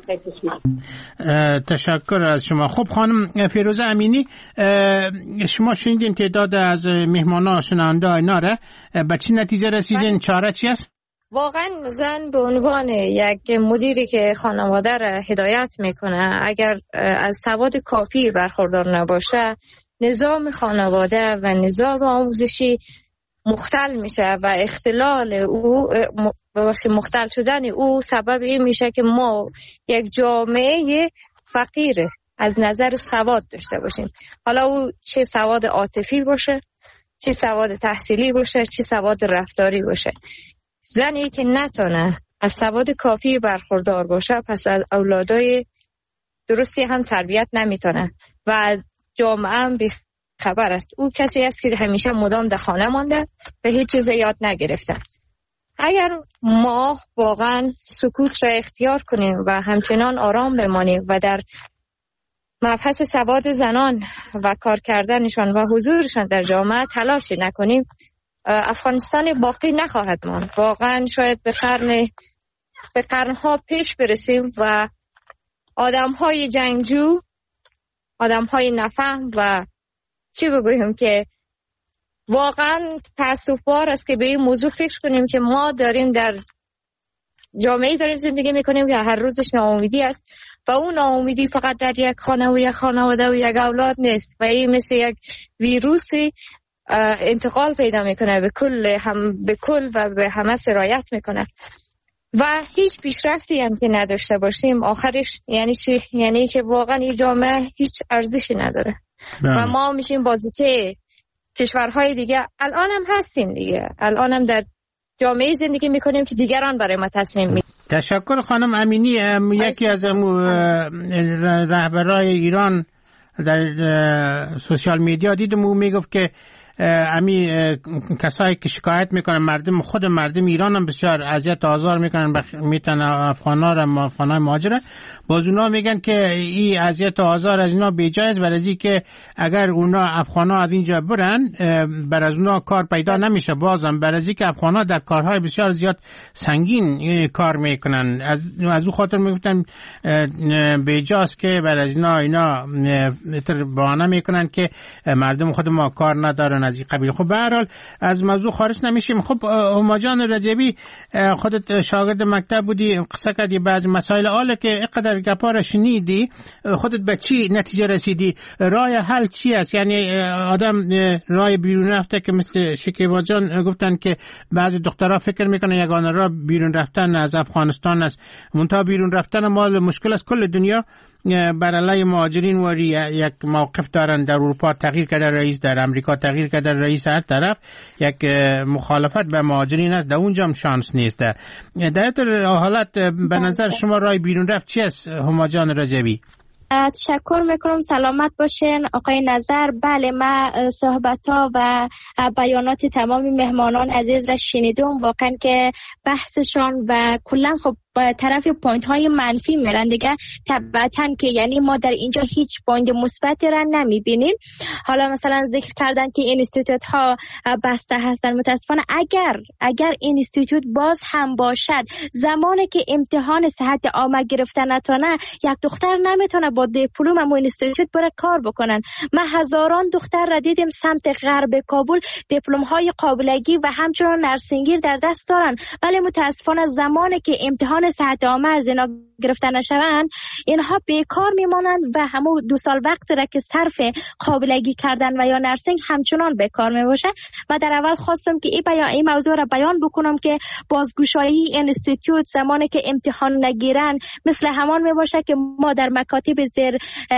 تشکر از شما. خب خانم فیروزه امینی، شما شنیدین تعداد از مهمانا شنونده اینا را، به چی نتیجه رسیدین؟ چاره چی است؟ واقعا زن به عنوان یک مدیری که خانواده را هدایت میکنه اگر از سواد کافی برخوردار نباشه، نظام خانواده و نظام آموزشی مختل میشه و اختلال او مختل شدن او سبب این میشه که ما یک جامعه فقیر از نظر سواد داشته باشیم. حالا او چه سواد عاطفی باشه، چه سواد تحصیلی باشه، چه سواد رفتاری باشه. زنی که نتونه از سواد کافی برخوردار باشه پس از اولادای درستی هم تربیت نمیتونه و جامعه هم بی خبر است. او کسی است که همیشه مدام در خانه مانده و هیچ چیز یاد نگرفته. اگر ما واقعا سکوت را اختیار کنیم و همچنان آرام بمانیم و در مبحث سواد زنان و کار کردنشان و حضورشان در جامعه تلاشی نکنیم، افغانستان باقی نخواهد ماند. واقعا شاید به قرن به قرنها پیش برسیم و آدم‌های جنگجو، آدم‌های نفهم و چی بگویم که واقعا تأسف‌بار است که به این موضوع فکر کنیم که ما داریم در جامعه داریم زندگی میکنیم که هر روزش ناامیدی است و اون ناامیدی فقط در یک خانه و یک خانواده و یک اولاد نیست و این مثل یک ویروسی انتقال پیدا میکنه به کل هم به کل و به همه سرایت میکنه و هیچ پیشرفتی هم که نداشته باشیم آخرش یعنی چی؟ یعنی که واقعا این جامعه هیچ ارزشی نداره و ما میشیم بازیچه کشورهای دیگه. الان هم هستیم دیگه، الان هم در جامعه زندگی میکنیم که دیگران برای ما تصمیم می. تشکر خانم امینی. یکی از رهبرای ایران در سوشال میدیا دیدم او میگفت که امی کسایی که شکایت میکنن مردم خود مردم ایران هم بسیار اذیت و آزار میکنن بخ... میتن افغانا را افغانای مهاجره، باز اونا میگن که این اذیت و آزار از اینا بی‌جایز، برای که اگر اونا افغانا از اینجا برن بر از اونا کار پیدا نمیشه، بازم برای که افغانا در کارهای بسیار زیاد سنگین کار میکنن، از از اون خاطر میگفتن بی‌جاست که بر از اینا اینا بهانه میکنن که مردم خود ما کار ندارن از این قبیل. خب به هر حال از موضوع خارج نمیشیم. خب هما جان رجبی، خودت شاگرد مکتب بودی، قصه کردی بعض مسائل آله که اینقدر گپا را شنیدی، خودت به چی نتیجه رسیدی؟ راه حل چی است؟ یعنی آدم راه بیرون رفته که مثل شکیبا جان گفتن که بعضی دخترها فکر میکنن یگانه راه بیرون رفتن از افغانستان است، منتها بیرون رفتن مال مشکل است. کل دنیا بر علیه مهاجرین و یک موقف دارن. در اروپا تغییر کرده رئیس، در امریکا تغییر کرده رئیس، هر طرف یک مخالفت به مهاجرین است، در اونجا هم شانس نیست. در این حالت به نظر شما راه بیرون رفت چی است هما جان رجبی؟ تشکر میکنم، سلامت باشین آقای نظر. بله، من صحبت ها و بیانات تمام مهمانان عزیز را شنیدم، واقعا که بحثشان و کلا خب با طرف پوینت های منفی میرن دیگه طبعاً که یعنی ما در اینجا هیچ پوینت مثبتی را نمیبینیم. حالا مثلا ذکر کردن که اینستیتوت ها بسته هستن، متاسفانه اگر اگر اینستیتوت باز هم باشد، زمانی که امتحان صحت عامه گرفتن نتونه، یک دختر نمیتونه با دیپلم امو اینستیتوت بره کار بکنن. من هزاران دختر را دیدم سمت غرب کابل دیپلم های قابلگی و همچنان نرسینگی در دست دارن، ولی متاسفانه زمانی که امتحان صحت عامه از اینا گرفتن نشوند، اینها بیکار میمانند و همون دو سال وقت را که صرف قابلگی کردن و یا نرسینگ همچنان بیکار میباشه. و در اول خواستم که این بیان این موضوع را بیان بکنم که بازگشایی اینستیتوت زمانی که امتحان نگیرن مثل همان میباشه که ما در مکاتب زیر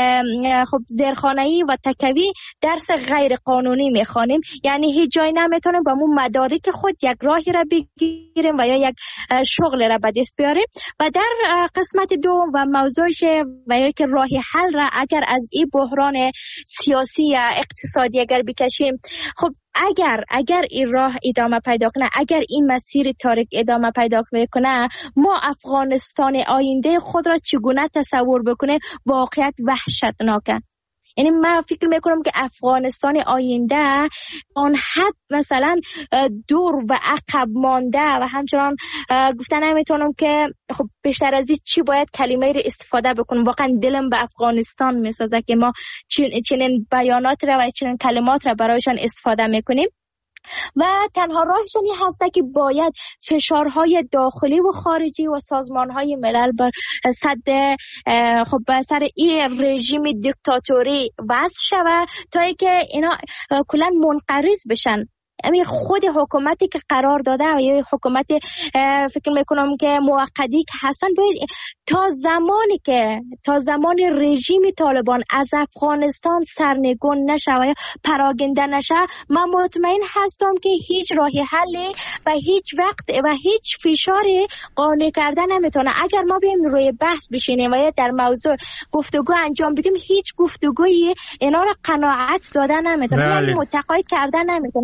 خب زیرخانه‌ای و تکوی درس غیر قانونی میخوانیم، یعنی هیچ جای نمیتونیم با مون مدارک خود یک راهی را بگیریم و یا یک شغل را به دست بیاریم. و در قسمت دوم و موضوعش و یا که راه حل را اگر از این بحران سیاسی یا اقتصادی اگر بکشیم، خب اگر اگر این راه ادامه پیدا کنه، اگر این مسیر تاریک ادامه پیدا کنه، ما افغانستان آینده خود را چگونه تصور بکنه؟ واقعیت وحشتناکه. یعنی من فکر میکنم که افغانستان آینده آن حد مثلا دور و عقب مانده و همچنان گفتن نمیتونم که خب بیشتر از این چی باید کلمه رو استفاده بکنم. واقعا دلم به افغانستان میسازه که ما چنین بیانات را و چنین کلمات را برایشان استفاده میکنیم. و تنها راهشون این هسته که باید فشارهای داخلی و خارجی و سازمانهای ملل بر صد خب بر سر این رژیم دیکتاتوری وضع شود تا اینکه اینا کلا منقرض بشن. یعنی خود حکومتی که قرار داده و یا حکومت فکر میکنم که موقتی که هستن، تا زمانی که تا زمان رژیم طالبان از افغانستان سرنگون نشه و یا پراگنده نشه، من مطمئن هستم که هیچ راه حلی و هیچ وقت و هیچ فشاری قانع کردن نمیتونه. اگر ما بیم روی بحث بشینیم و یا در موضوع گفتگو انجام بدیم، هیچ گفتگویی اینا را قناعت دادن نمیتونه، یعنی متقاعد کردن نمیتونه.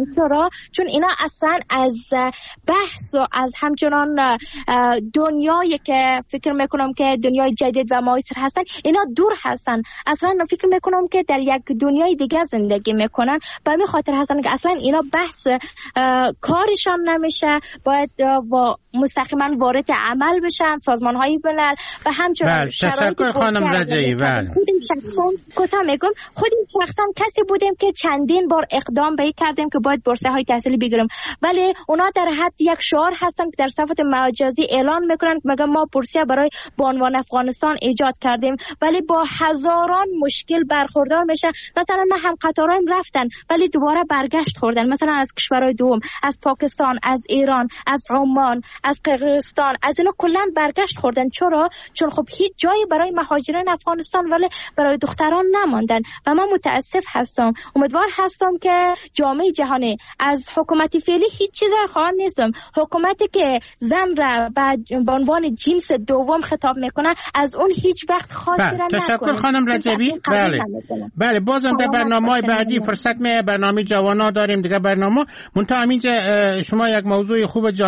چرا؟ چون اینا اصلا از بحث و از همچنان دنیایی که فکر میکنم که دنیای جدید و معاصر هستن اینا دور هستن. اصلا فکر میکنم که در یک دنیای دیگه زندگی میکنن. به همین خاطر هستن که اصلا اینا بحث کارشان نمیشه، باید با مستقیما وارد عمل بشن سازمان های بلل و همچنان شرایط خانم رجایی. بله. خودم شخصا کوتاه میگم خودم شخصا کسی بودیم که چندین بار اقدام به کردیم که باید بورسه های تحصیلی بگیریم، ولی اونا در حد یک شعار هستن که در صفحات مجازی اعلان میکنن که میگن ما بورسیه برای بانوان افغانستان ایجاد کردیم، ولی با هزاران مشکل برخوردار میشه. مثلا ما هم قطارایم رفتن ولی دوباره برگشت خوردن، مثلا از کشورهای دوم، از پاکستان، از ایران، از عمان، از قرقیزستان، از اینا کلا برگشت خوردن. چرا؟ چون خب هیچ جایی برای مهاجرین افغانستان ولی برای دختران نماندن و من متاسف هستم. امیدوار هستم که جامعه جهانی از حکومت فعلی هیچ چیز را خواهان نیستم. حکومتی که زن را به عنوان جنس دوم خطاب میکنه از اون هیچ وقت خواهی را نکنه. تشکر خانم رجبی. بله بله بازم در برنامه بعدی فرصت می برنامه جوانا داریم دیگه برنامه منتها اینجا شما یک موضوع خوب جا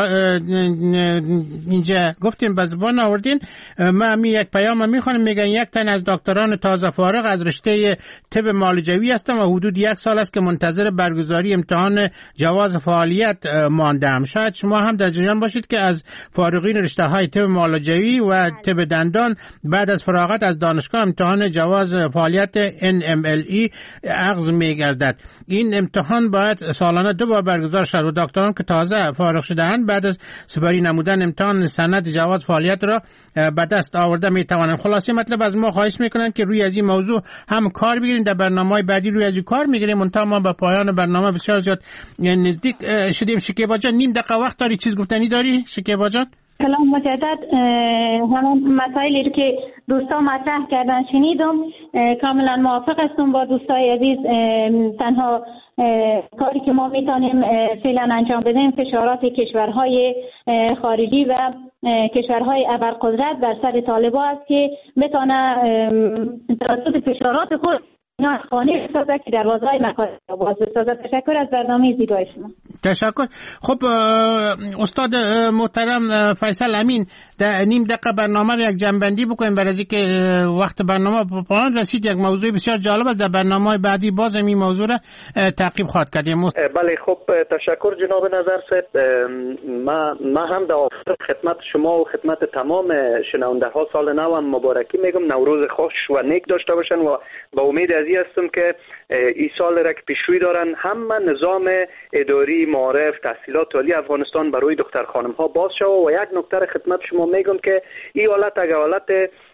اینجا گفتیم به زبان آوردین. من می یک پیام میخوام میگن یک تن از دکتران تازه فارغ از رشته طب معالجوی هستم و حدود یک سال است که منتظر برگزاری امتحان جواز فعالیت ماندم. شاید شما هم در جریان باشید که از فارغین رشته های طب معالجوی و طب دندان بعد از فراغت از دانشگاه امتحان جواز فعالیت ان ام ال ای اخذ میگردد. این امتحان باید سالانه دو بار برگزار شود و دکتران که تازه فارغ شده‌اند بعد از سپاری نمودن امتحان سند جواز فعالیت را به دست آورده می توانند. خلاصه مطلب از ما خواهش میکنن که روی از این موضوع هم کار بگیریم. در برنامه‌های بعدی روی از این کار میگیریم. منتها ما به پایان برنامه بسیار زیاد نزدیک شدیم. شکیبا جان نیم دقیقه وقت داری؟ چیز گفتنی داری شکیبا جان؟ سلام مجدد. همون مسائلی رو که دوستان مطرح کردن شنیدم، کاملا موافق هستم با دوستای عزیز. تنها کاری که ما میتونیم فعلا انجام بدیم فشارات کشورهای خارجی و کشورهای ابرقدرت بر سر طالبان است که بتونه توسط فشارات خود اینا خانه بسازه که دروازه‌های مکاتب باز بسازه. تشکر از برنامه زیبای شما. تشکر. خب استاد محترم فیصل امین در نیم دقیقه برنامه رو یک جنبندی بکنیم برای اینکه وقت برنامه به پایان رسید. یک موضوع بسیار جالب است، در برنامه بعدی باز این موضوع را تعقیب خواهد کردیم. بله خب تشکر جناب نظر صاحب. ما ما هم در خدمت شما و خدمت تمام شنونده ها سال نو هم مبارکی میگم. نوروز خوش و نیک داشته باشن و با امید از این هستم که این سال را که پیشروی دارن همه نظام اداری، معارف، تحصیلات عالی افغانستان برای دختر خانم ها باز شود. و یک نکته خدمت شما میگم که این حالت اگر حالت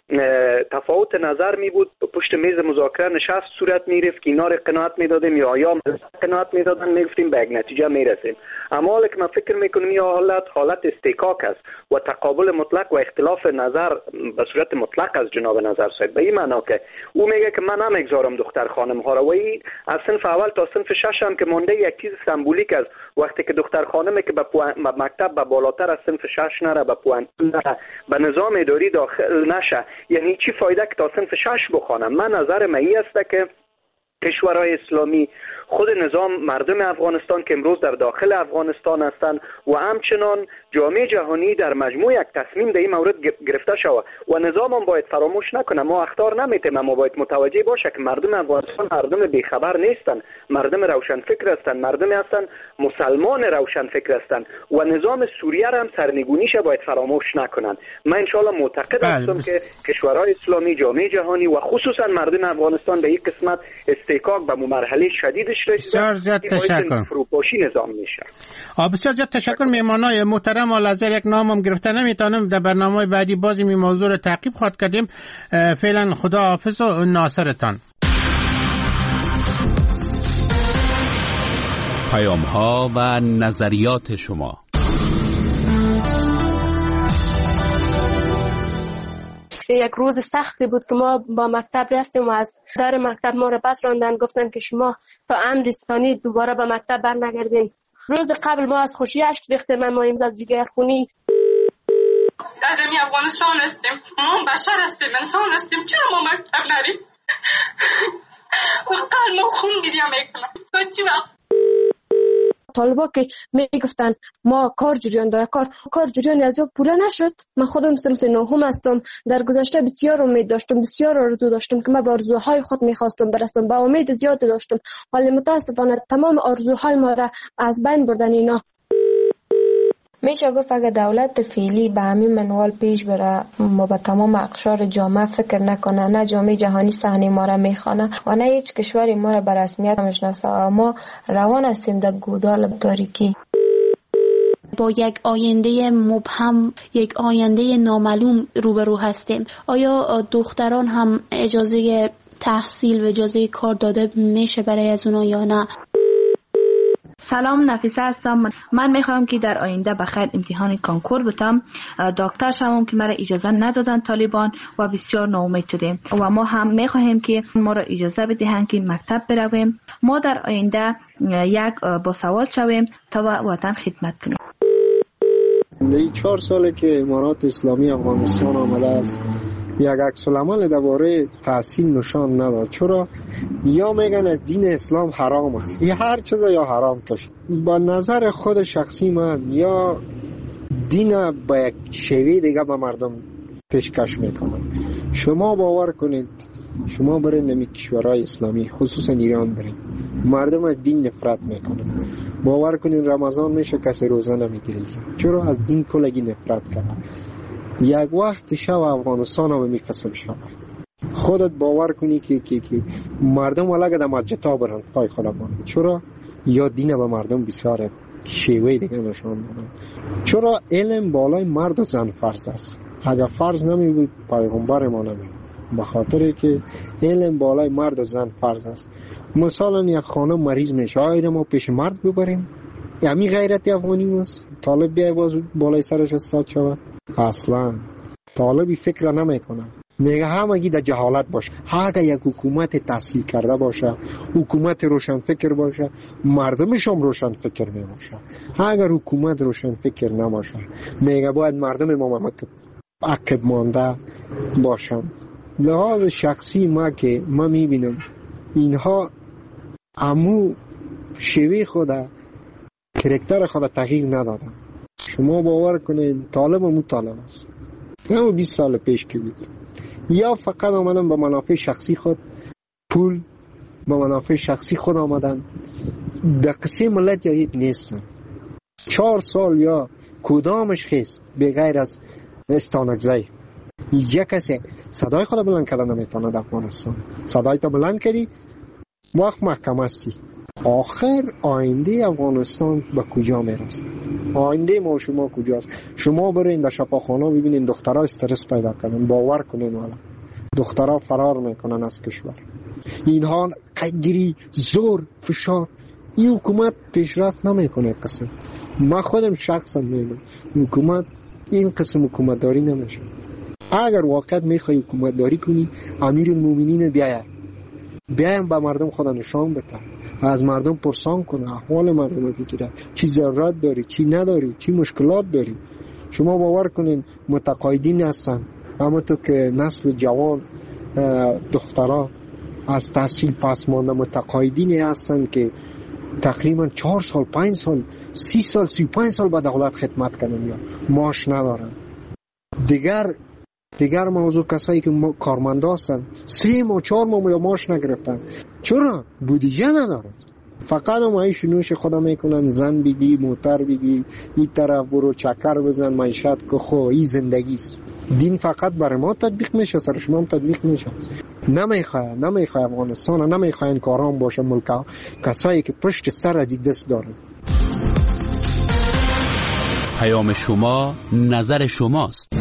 تفاوت نظر می بود پشت میز مذاکره نشست صورت می رفت که اینا رو قناعت می دادیم یا یا قناعت می دادن می گفتیم به یک نتیجه می رسیم. اما حالا که من فکر می کنم این حالت حالت استیکاک است و تقابل مطلق و اختلاف نظر به صورت مطلق از جناب نظر صاحب به این معنا که او میگه که من نمیگذارم دختر خانم ها را و این از صنف اول تا صنف شش هم که مونده یک چیز سمبولیک است. وقتی که دختر خانمی که به مکتب به بالاتر از صنف شش نره به پوانتون به نظام اداری داخل نشه، یعنی چی فایده که تا صنف شش بخوانم؟ من نظر من این است که کشورهای اسلامی خود نظام مردم افغانستان که امروز در داخل افغانستان هستند و همچنان جامعه جهانی در مجموع یک تصمیم در این مورد گرفته شود و نظام هم باید فراموش نکنه. ما اخطار نمیتیم، اما باید متوجه باشه که مردم افغانستان مردم بیخبر نیستن، مردم روشن فکر هستن، مردم هستن مسلمان روشن فکر هستن و نظام سوریه را هم سرنگونیش باید فراموش نکنن. من ان شاء الله معتقد هستم که کشورهای اسلامی، جامعه جهانی و خصوصا مردم افغانستان به این قسمت استحقاق به مرحله شدیدش بسیار زیاد تشکر. فروپاشی نظام میشه. بسیار زیاد تشکر. میمانای محترم الازر یک نامم گرفته نمیتونم، در برنامه بعدی باز این موضوع رو تعقیب خواهد کردیم. فعلا خدا حافظ و ناصرتان. پیام ها و نظریات شما. یک روز سختی بود که ما با مکتب رفتیم و از در مکتب ما را پس راندن، گفتن که شما تا امر ثانی دوباره به مکتب برنگردین. روز قبل ما از خوشی اشک ریختیم، ما امضا جگر خونی از امی افغانستان هستیم، ما بشر هستیم، انسان هستیم، چرا ما مکتب نریم؟ وقتا ما خون گریه میکنم تا چی وقت طالبا که میگفتن ما کار جریان داره کار کار جریان از یا پوره نشد. من خودم صنف نهم هستم. در گذشته بسیار امید داشتم، بسیار آرزو داشتم که من به آرزوهای خود میخواستم برسم، با امید زیاد داشتم، ولی متاسفانه تمام آرزوهای ما را از بین بردن اینا. میشه گفت اگه دولت فعلی به همین منوال پیش بره، ما به تمام اقشار جامعه فکر نکنه، نه جامعه جهانی صحنه ما را میخوانه و نه هیچ کشوری ما را به رسمیت میشناسه، ما روان هستیم در گودال تاریکی. با یک آینده مبهم، یک آینده نامعلوم روبرو هستیم. آیا دختران هم اجازه تحصیل و اجازه کار داده میشه برای از اونا یا نه؟ سلام، نفیسه هستم. من میخوام که در آینده بخیر امتحان کانکور بتم، دکتر شوم که مرا اجازه ندادن طالبان و بسیار ناامید شدیم و ما هم میخواهیم که ما را اجازه بدهند که مکتب برویم، ما در آینده یک با سوال شویم تا وطن خدمت کنیم. این چهار ساله که امارات اسلامی افغانستان آمده است، یک عکس العمل درباره تحصیل نشان نداد. چرا؟ یا میگن از دین اسلام حرام است، یا هر چیز یا حرام کشید. با نظر خود شخصی من یا دین با یک شیوه دیگه به مردم پیشکش میکنن. شما باور کنید، شما برین نمی کشورهای اسلامی خصوصا ایران برین، مردم از دین نفرت میکنن. باور کنید رمضان میشه کسی روزه نمیگیره. چرا؟ از دین کلگی نفرت کنن. یک وقت شب افغانستان هم میقسم شب. خودت باور کنی که که که مردم ولگه در مسجد ها برن پای خدا باند. چرا؟ یا دین به مردم بسیار شیوه دیگه نشان دادن. چرا؟ علم بالای مرد و زن فرض است. اگر فرض نمی بود پیغمبر ما نمی. به خاطر که علم بالای مرد و زن فرض است. مثلا یک خانم مریض میشه، آیا ما پیش مرد ببریم؟ یعنی غیرت افغانی است. طالب بیای باز بالای سرش استاد شود؟ اصلا طالبی فکر نمیکنه. میگه همگی در جهالت باشه. اگه یک حکومت تحصیل کرده باشه، حکومت روشن فکر باشه، مردمش هم روشن فکر می باشه. اگر حکومت روشن فکر نباشه، میگه باید مردم ما عقب مانده باشن. لحاظ شخصی ما که ما میبینم اینها امو شیوه خود کرکتر خود تغییر ندادن. شما باور کنید طالب هم طالب است، همون بیست سال پیش که بود. یا فقط آمدن به منافع شخصی خود، پول به منافع شخصی خود آمدن، در قصه ملت یا یک نیستن. چهار سال یا کدامش خیست به غیر از استانکزی. یک کسی صدای خود بلند کردن نمیتونه در افغانستان. صدای تا بلند کردی وقت محکم هستی. آخر آینده افغانستان به کجا میرسه؟ آینده ما شما کجاست؟ شما برین در شفاخانه ببینین دخترها استرس پیدا کردن. باور کنین والا دخترها فرار میکنن از کشور. اینها قیدگیری، زور، فشار. این حکومت پیشرفت نمیکنه. قسم من خودم شخصا میگم حکومت این قسم حکومت داری نمیشه. اگر واقعا میخوای حکومت داری کنی، امیر المومنین بیاید بیایم به مردم خدا نشان بده، از مردم پرسان کنه، احوال مردم رو بگیره، چی ضرورت داری، چی نداری، چی مشکلات داری. شما باور کنین متقاعدین هستن، اما تو که نسل جوان دخترها از تحصیل پس مانده متقاعدین هستن که تقریبا چهار سال، پنج سال، سی سال، سی و پنج سال به دولت خدمت کردن یا معاش ندارن. دیگر دیگر موضوع کسایی که کارمند هستن سه ماه چهار ماه یا معاش نگرفتن. چرا؟ بودجه ندارن. فقط هم عیش نوش خدا میکنن، زن بگی، موتر بگی، این طرف برو چکر بزن، معیشت که خو این زندگی است. دین فقط برای ما تطبیق میشه، سر شما هم تطبیق میشه. نمیخواه نمیخواه افغانستان نمیخواه این کارام باشه. ملک کسایی که پشت سر از دست دارن. پیام شما نظر شماست.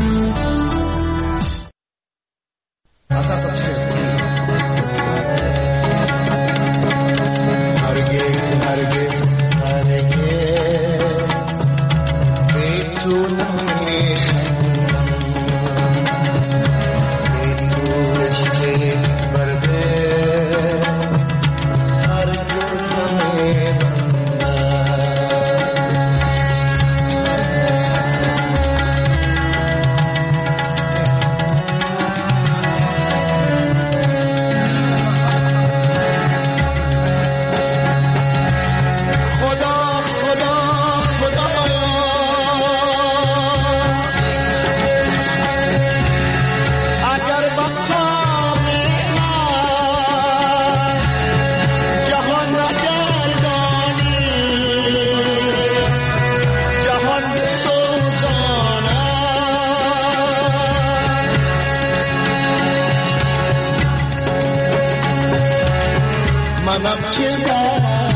منم که در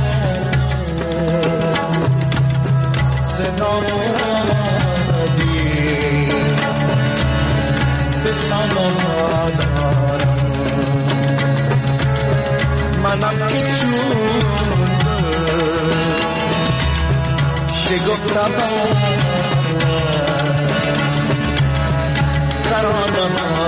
زنامادی به سانا دارم، منم که چون شگفتم ترانم